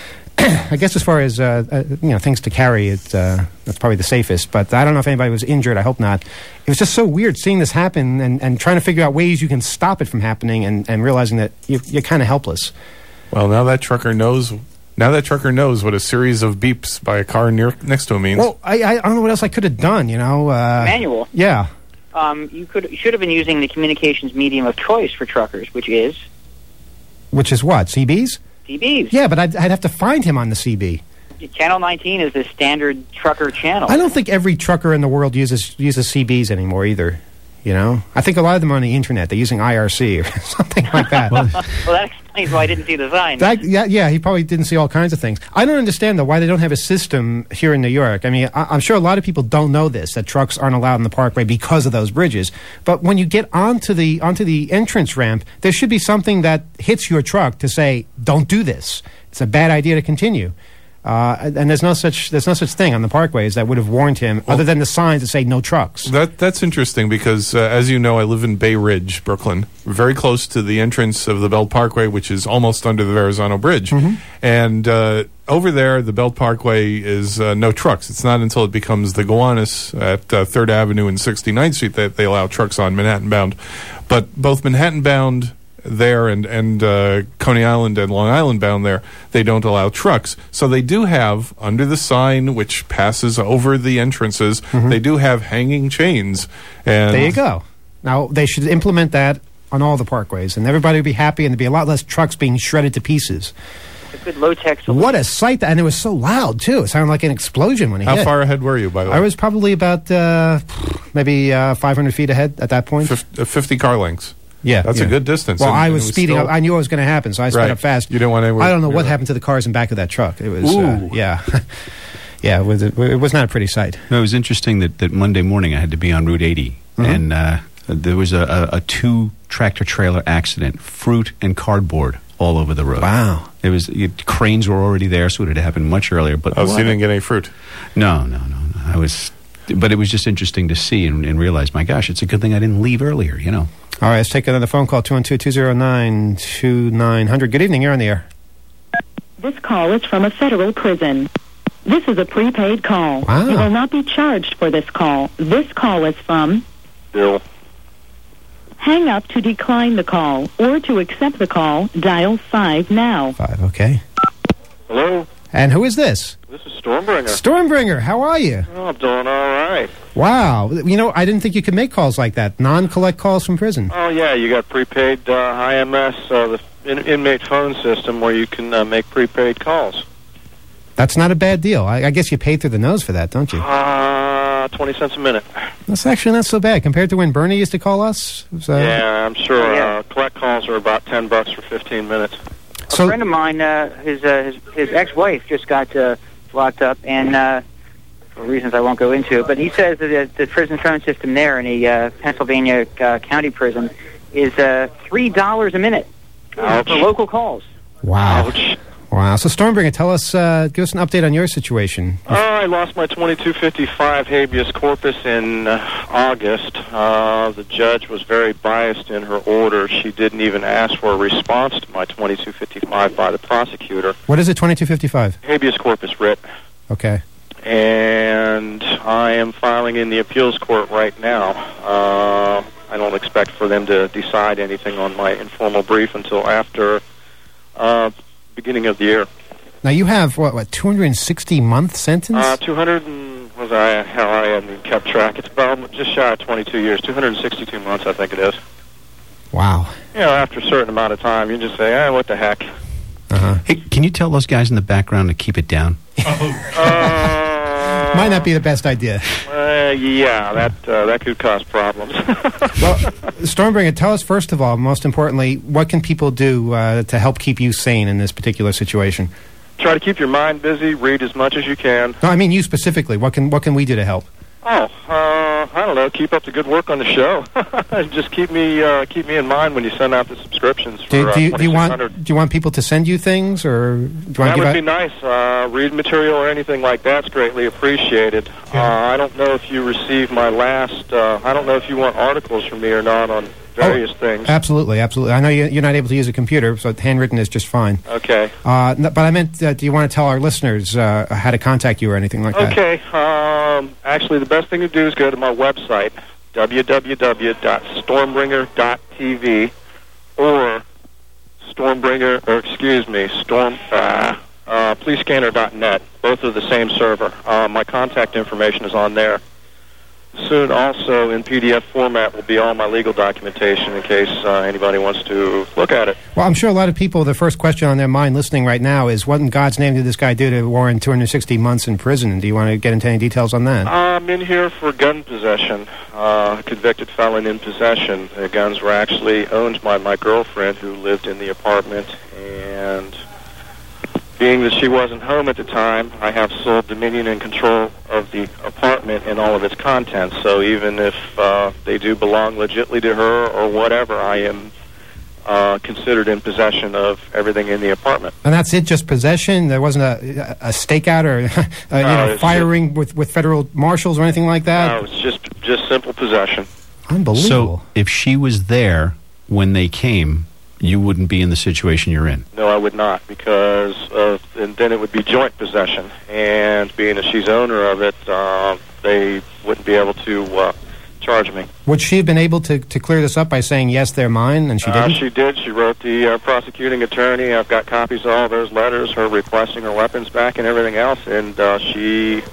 Speaker 5: I guess as far as things to carry, that's probably the safest. But I don't know if anybody was injured. I hope not. It was just so weird seeing this happen and trying to figure out ways you can stop it from happening, and realizing that you're kind of helpless.
Speaker 8: Well, now that trucker knows what a series of beeps by a car next to him means.
Speaker 5: Well, I don't know what else I could have done,
Speaker 7: Manual.
Speaker 5: Yeah.
Speaker 7: You should have been using the communications medium of choice for truckers, which is
Speaker 5: what? CBs?
Speaker 7: CBs.
Speaker 5: Yeah, but I'd have to find him on the CB.
Speaker 7: Channel 19 is the standard trucker channel. I
Speaker 5: don't think every trucker in the world uses CBs anymore either. I think a lot of them are on the internet. They're using IRC or something like that.
Speaker 7: Well, that explains why I didn't see the sign.
Speaker 5: Yeah, he probably didn't see all kinds of things. I don't understand, though, why they don't have a system here in New York. I mean, I'm sure a lot of people don't know this, that trucks aren't allowed in the parkway because of those bridges. But when you get onto the entrance ramp, there should be something that hits your truck to say, don't do this. It's a bad idea to continue. And there's no such thing on the parkways that would have warned him, other than the signs that say no trucks.
Speaker 8: That's interesting because, as you know, I live in Bay Ridge, Brooklyn, very close to the entrance of the Belt Parkway, which is almost under the Verrazano Bridge. Mm-hmm. And over there, the Belt Parkway is no trucks. It's not until it becomes the Gowanus at 3rd Avenue and 69th Street that they allow trucks on Manhattan-bound. But both Manhattan-bound there and Coney Island and Long Island bound there, they don't allow trucks. So they do have, under the sign which passes over the entrances, they do have hanging chains. And
Speaker 5: there you go. Now, they should implement that on all the parkways, and everybody would be happy, and there'd be a lot less trucks being shredded to pieces.
Speaker 7: A good low-tech solution.
Speaker 5: What a sight. And it was so loud, too. It sounded like an explosion when it hit.
Speaker 8: How far ahead were you, by the way?
Speaker 5: I was probably about maybe 500 feet ahead at that point.
Speaker 8: 50 car lengths.
Speaker 5: Yeah.
Speaker 8: That's a good distance.
Speaker 5: Well,
Speaker 8: and
Speaker 5: I was speeding up. I knew it was going to happen, so I sped up fast.
Speaker 8: You didn't want anyone.
Speaker 5: I don't know what happened to the cars in back of that truck. It was, yeah. Yeah, it was not a pretty sight.
Speaker 10: No, it was interesting that Monday morning I had to be on Route 80, and there was a 2-tractor-trailer accident, fruit and cardboard all over the road.
Speaker 5: Wow.
Speaker 10: Cranes were already there, so it had happened much earlier. But
Speaker 8: so you didn't get any fruit?
Speaker 10: No. But it was just interesting to see and realize, my gosh, it's a good thing I didn't leave earlier, you know.
Speaker 5: All right, let's take another phone call, 212-209-2900. Good evening, you're on the air.
Speaker 13: This call is from a federal prison. This is a prepaid call.
Speaker 5: Wow.
Speaker 13: You will not be charged for this call. This call is from
Speaker 14: Bill.
Speaker 13: Hang up to decline the call, or to accept the call, dial 5 now.
Speaker 5: 5, okay.
Speaker 14: Hello?
Speaker 5: And who is this?
Speaker 14: This is Stormbringer.
Speaker 5: Stormbringer, how are you?
Speaker 14: Oh, I'm doing all right.
Speaker 5: Wow. You know, I didn't think you could make calls like that. Non-collect calls from prison.
Speaker 14: Oh, yeah, you got prepaid IMS, the inmate phone system, where you can make prepaid calls.
Speaker 5: That's not a bad deal. I guess you pay through the nose for that, don't you?
Speaker 14: 20 cents a minute.
Speaker 5: That's actually not so bad compared to when Bernie used to call us.
Speaker 14: Yeah, I'm sure. Collect calls are about $10 for 15 minutes.
Speaker 7: A friend of mine, his ex-wife just got locked up, and for reasons I won't go into, but he says that the prison phone system there in a Pennsylvania county prison is $3 a minute for local calls.
Speaker 5: Wow.
Speaker 14: Ouch.
Speaker 5: Wow. So, Stormbringer, give us an update on your situation.
Speaker 14: I lost my 2255 habeas corpus in August. The judge was very biased in her order. She didn't even ask for a response to my 2255 by the prosecutor.
Speaker 5: What is it, 2255?
Speaker 14: Habeas corpus writ.
Speaker 5: Okay.
Speaker 14: And I am filing in the appeals court right now. I don't expect for them to decide anything on my informal brief until after beginning of the year.
Speaker 5: Now you have what 260-month sentence?
Speaker 14: 200 and I haven't kept track. It's about just shy of 22 years. 262 months, I think it is.
Speaker 5: Wow.
Speaker 14: You know, after a certain amount of time, you just say, what the heck?
Speaker 10: Hey, can you tell those guys in the background to keep it down?
Speaker 5: Might not be the best idea.
Speaker 14: Yeah, that could cause problems.
Speaker 5: Well, Stormbringer, tell us first of all, most importantly, what can people do to help keep you sane in this particular situation?
Speaker 14: Try to keep your mind busy. Read as much as you can.
Speaker 5: No, I mean you specifically. What can we do to help?
Speaker 14: I don't know. Keep up the good work on the show. Just keep me in mind when you send out the subscriptions. For,
Speaker 5: do you want people to send you things, or do you want
Speaker 14: that
Speaker 5: to
Speaker 14: would be nice. Read material or anything like that's greatly appreciated. I don't know if you received my last. I don't know if you want articles from me or not on various things.
Speaker 5: Absolutely. I know you're not able to use a computer, so handwritten is just fine.
Speaker 14: Okay.
Speaker 5: But I meant, do you want to tell our listeners how to contact you or anything like that?
Speaker 14: Okay. Actually, the best thing to do is go to my website, www.stormbringer.tv, or policeScanner.net. Both are the same server. My contact information is on there. Soon, also, in PDF format will be all my legal documentation in case anybody wants to look at it.
Speaker 5: Well, I'm sure a lot of people, the first question on their mind listening right now is, what in God's name did this guy do to warrant 260 months in prison? Do you want to get into any details on that?
Speaker 14: I'm in here for gun possession, convicted felon in possession. The guns were actually owned by my girlfriend who lived in the apartment, and being that she wasn't home at the time, I have sole dominion and control of the apartment and all of its contents. So even if they do belong legitimately to her or whatever, I am considered in possession of everything in the apartment.
Speaker 5: And that's it, just possession? There wasn't a stakeout or firing with federal marshals or anything like that?
Speaker 14: No, it's just simple possession.
Speaker 5: Unbelievable.
Speaker 10: So if she was there when they came, you wouldn't be in the situation you're in.
Speaker 14: No, I would not, because and then it would be joint possession. And being that she's owner of it, they wouldn't be able to charge me.
Speaker 5: Would she have been able to clear this up by saying, yes, they're mine, and she didn't?
Speaker 14: She did. She wrote the prosecuting attorney. I've got copies of all those letters, her requesting her weapons back and everything else, and the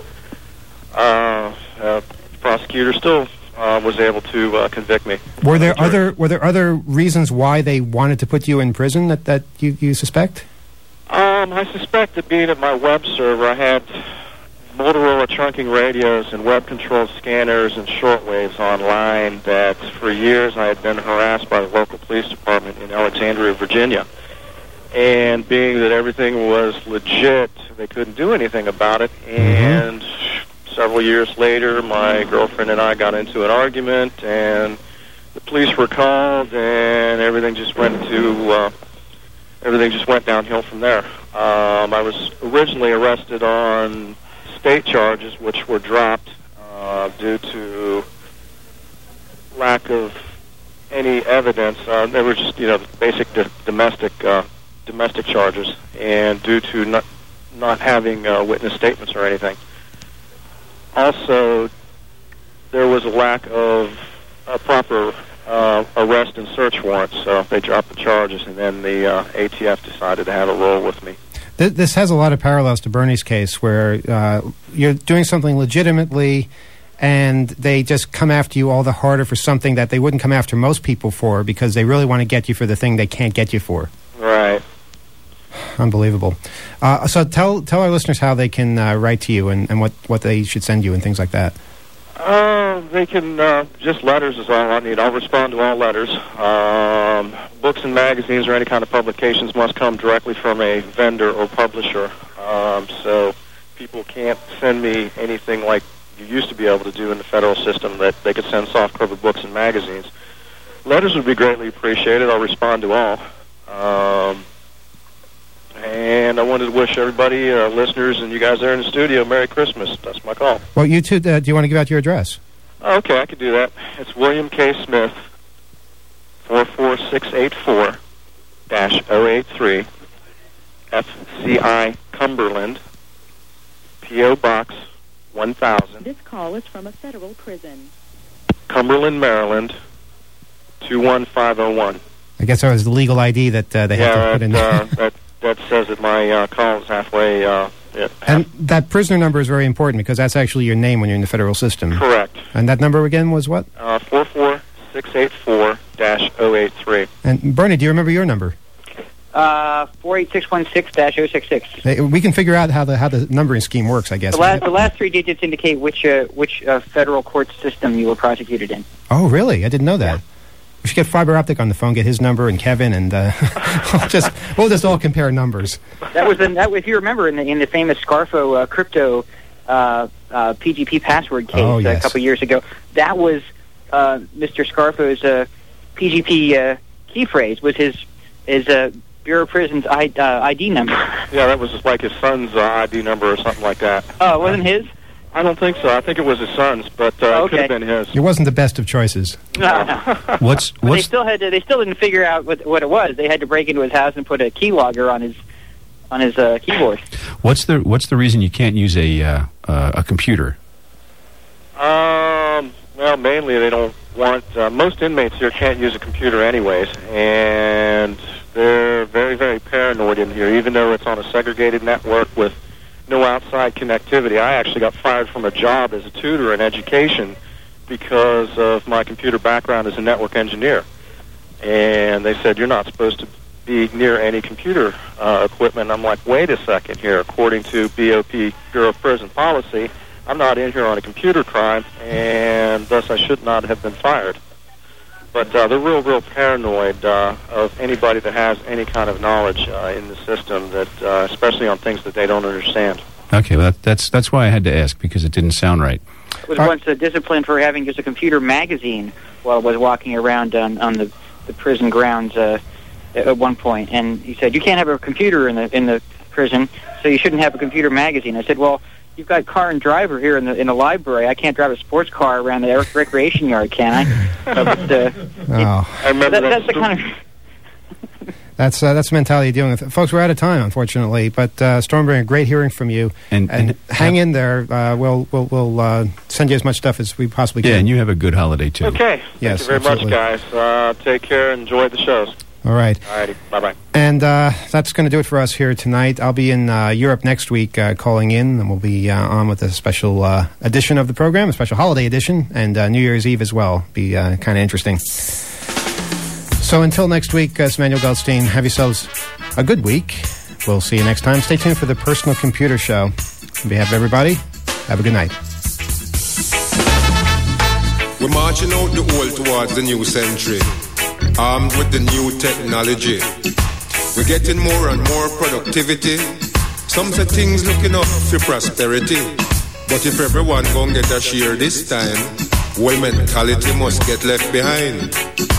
Speaker 14: prosecutor still was able to convict me.
Speaker 5: Were there other reasons why they wanted to put you in prison that you suspect?
Speaker 14: I suspect that being at my web server, I had Motorola trunking radios and web-controlled scanners and shortwaves online that for years I had been harassed by the local police department in Alexandria, Virginia. And being that everything was legit, they couldn't do anything about it. And several years later, my girlfriend and I got into an argument, and the police were called, and everything just went downhill from there. I was originally arrested on state charges, which were dropped due to lack of any evidence. They were just, basic domestic charges, and due to not having witness statements or anything. Also, there was a lack of a proper arrest and search warrant, so they dropped the charges, and then the ATF decided to have a roll with me.
Speaker 5: This has a lot of parallels to Bernie's case, where you're doing something legitimately, and they just come after you all the harder for something that they wouldn't come after most people for, because they really want to get you for the thing they can't get you for.
Speaker 14: Right.
Speaker 5: Unbelievable. So tell our listeners how they can write to you and what they should send you and things like that.
Speaker 14: They can, just letters is all I need. I'll respond to all letters. Books and magazines or any kind of publications must come directly from a vendor or publisher. So people can't send me anything like you used to be able to do in the federal system, that they could send soft-cover books and magazines. Letters would be greatly appreciated. I'll respond to all. And I wanted to wish everybody, listeners, and you guys there in the studio, Merry Christmas. That's my call.
Speaker 5: Well, you two, do you want to give out your address?
Speaker 14: Okay, I could do that. It's William K. Smith, 44684-083, FCI Cumberland, P.O. Box 1000.
Speaker 13: This call is from a federal prison.
Speaker 14: Cumberland, Maryland, 21501.
Speaker 5: I guess that was the legal ID that they had to put in there.
Speaker 14: That says that my call is halfway.
Speaker 5: And that prisoner number is very important, because that's actually your name when you're in the federal system.
Speaker 14: Correct.
Speaker 5: And that number again was what?
Speaker 14: 44684-083.
Speaker 5: And Bernie, do you remember your number?
Speaker 7: 48616-066.
Speaker 5: We can figure out how the numbering scheme works, I guess.
Speaker 7: The last three digits indicate which federal court system you were prosecuted in.
Speaker 5: Oh, really? I didn't know that. We should get Fiber Optic on the phone, get his number and Kevin, and we'll just all compare numbers.
Speaker 7: That was if you remember in the famous Scarfo crypto PGP password case a couple years ago. That was Mr. Scarfo's PGP key phrase, was his Bureau of Prisons ID number.
Speaker 14: Yeah, that was just like his son's ID number or something like that.
Speaker 7: Oh, it wasn't his?
Speaker 14: I don't think so. I think it was his son's, but it could have been his.
Speaker 5: It wasn't the best of choices.
Speaker 7: No.
Speaker 10: What's
Speaker 7: they still didn't figure out what it was. They had to break into his house and put a keylogger on his keyboard.
Speaker 10: What's the reason you can't use a computer?
Speaker 14: Well, mainly they don't want. Most inmates here can't use a computer anyways, and they're very, very paranoid in here. Even though it's on a segregated network with no outside connectivity. I actually got fired from a job as a tutor in education because of my computer background as a network engineer. And they said, you're not supposed to be near any computer equipment. I'm like, wait a second here. According to BOP, Bureau of Prison Policy, I'm not in here on a computer crime, and thus I should not have been fired. But they're real paranoid of anybody that has any kind of knowledge in the system, that especially on things that they don't understand.
Speaker 10: Okay, well, that's why I had to ask, because it didn't sound right.
Speaker 7: I was once disciplined for having just a computer magazine while I was walking around on the prison grounds at one point, and he said, you can't have a computer in the prison, so you shouldn't have a computer magazine. I said, well, you've got Car and Driver here in the library. I can't drive a sports car around the recreation yard, can I?
Speaker 14: I remember
Speaker 7: that's the kind of...
Speaker 5: That's the mentality you're dealing with. Folks, we're out of time, unfortunately. But Stormbringer, great hearing from you. And hang in there. We'll send you as much stuff as we possibly can.
Speaker 10: Yeah, and you have a good holiday, too.
Speaker 14: Okay.
Speaker 5: Yes,
Speaker 14: Thank you very
Speaker 5: absolutely.
Speaker 14: much, guys. Take care. Enjoy the shows.
Speaker 5: All right.
Speaker 14: All righty. Bye-bye.
Speaker 5: And that's going to do it for us here tonight. I'll be in Europe next week calling in, and we'll be on with a special edition of the program, a special holiday edition, and New Year's Eve as well. Be kind of interesting. So until next week, Samuel Goldstein, have yourselves a good week. We'll see you next time. Stay tuned for the Personal Computer Show. On behalf of everybody, have a good night.
Speaker 15: We're marching out the old towards the new century, armed with the new technology. We're getting more and more productivity. Some say things looking up for prosperity. But if everyone gon' get a share this time, whole mentality must get left behind.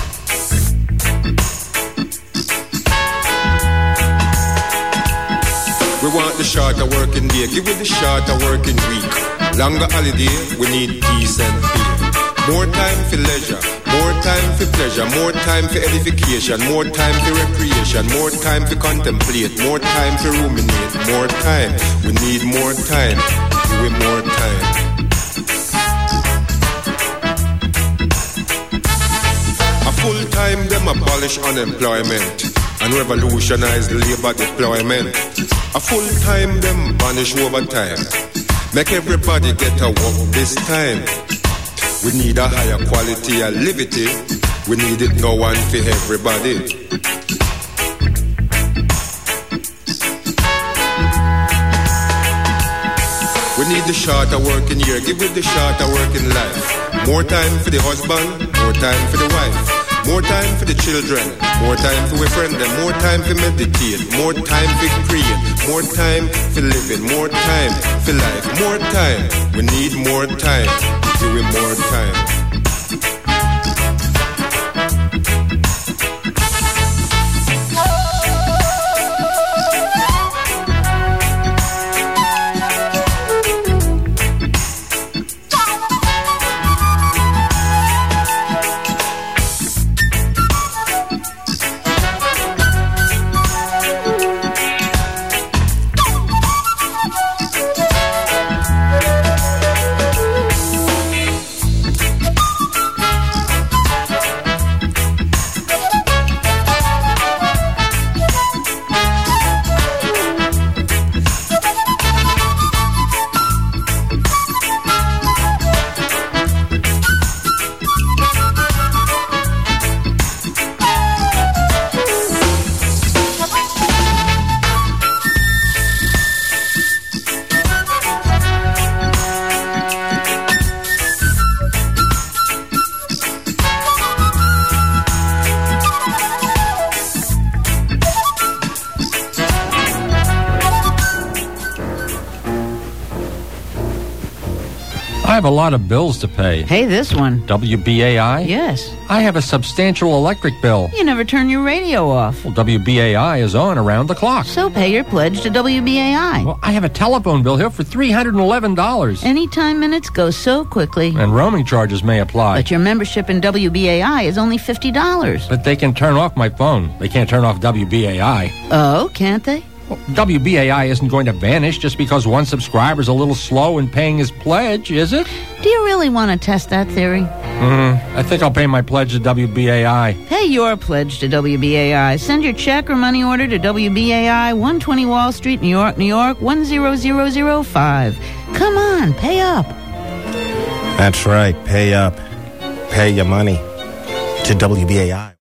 Speaker 15: We want the shorter working day, give it the shorter working week. Longer holiday, we need peace and pay. More time for leisure, more time for pleasure, more time for edification, more time for recreation, more time for contemplate, more time for ruminate, more time. We need more time, give it more time. A full time, them abolish unemployment and revolutionize labor deployment. A full time, them banish overtime. Make everybody get a work this time. We need a higher quality of liberty. We need it now and for everybody. We need the shorter working year, give it the shorter working life. More time for the husband, more time for the wife. More time for the children, more time for our friend them, more time for meditate, more time for create, more time for living, more time for life, more time. We need more time, give it more time.
Speaker 3: I have a lot of bills to pay.
Speaker 4: Hey, this one.
Speaker 3: WBAI?
Speaker 4: Yes.
Speaker 3: I have a substantial electric bill.
Speaker 4: You never turn your radio off.
Speaker 3: Well, WBAI is on around the clock.
Speaker 4: So pay your pledge to WBAI.
Speaker 3: Well, I have a telephone bill here for $311.
Speaker 4: Anytime minutes go so quickly.
Speaker 3: And roaming charges may apply.
Speaker 4: But your membership in WBAI is only $50.
Speaker 3: But they can turn off my phone. They can't turn off WBAI.
Speaker 4: Oh, can't they?
Speaker 3: Well, WBAI isn't going to vanish just because one subscriber's a little slow in paying his pledge, is it?
Speaker 4: Do you really want to test that theory?
Speaker 3: I think I'll pay my pledge to WBAI.
Speaker 4: Pay your pledge to WBAI. Send your check or money order to WBAI, 120 Wall Street, New York, New York, 10005. Come on, pay up.
Speaker 16: That's right, pay up. Pay your money to WBAI.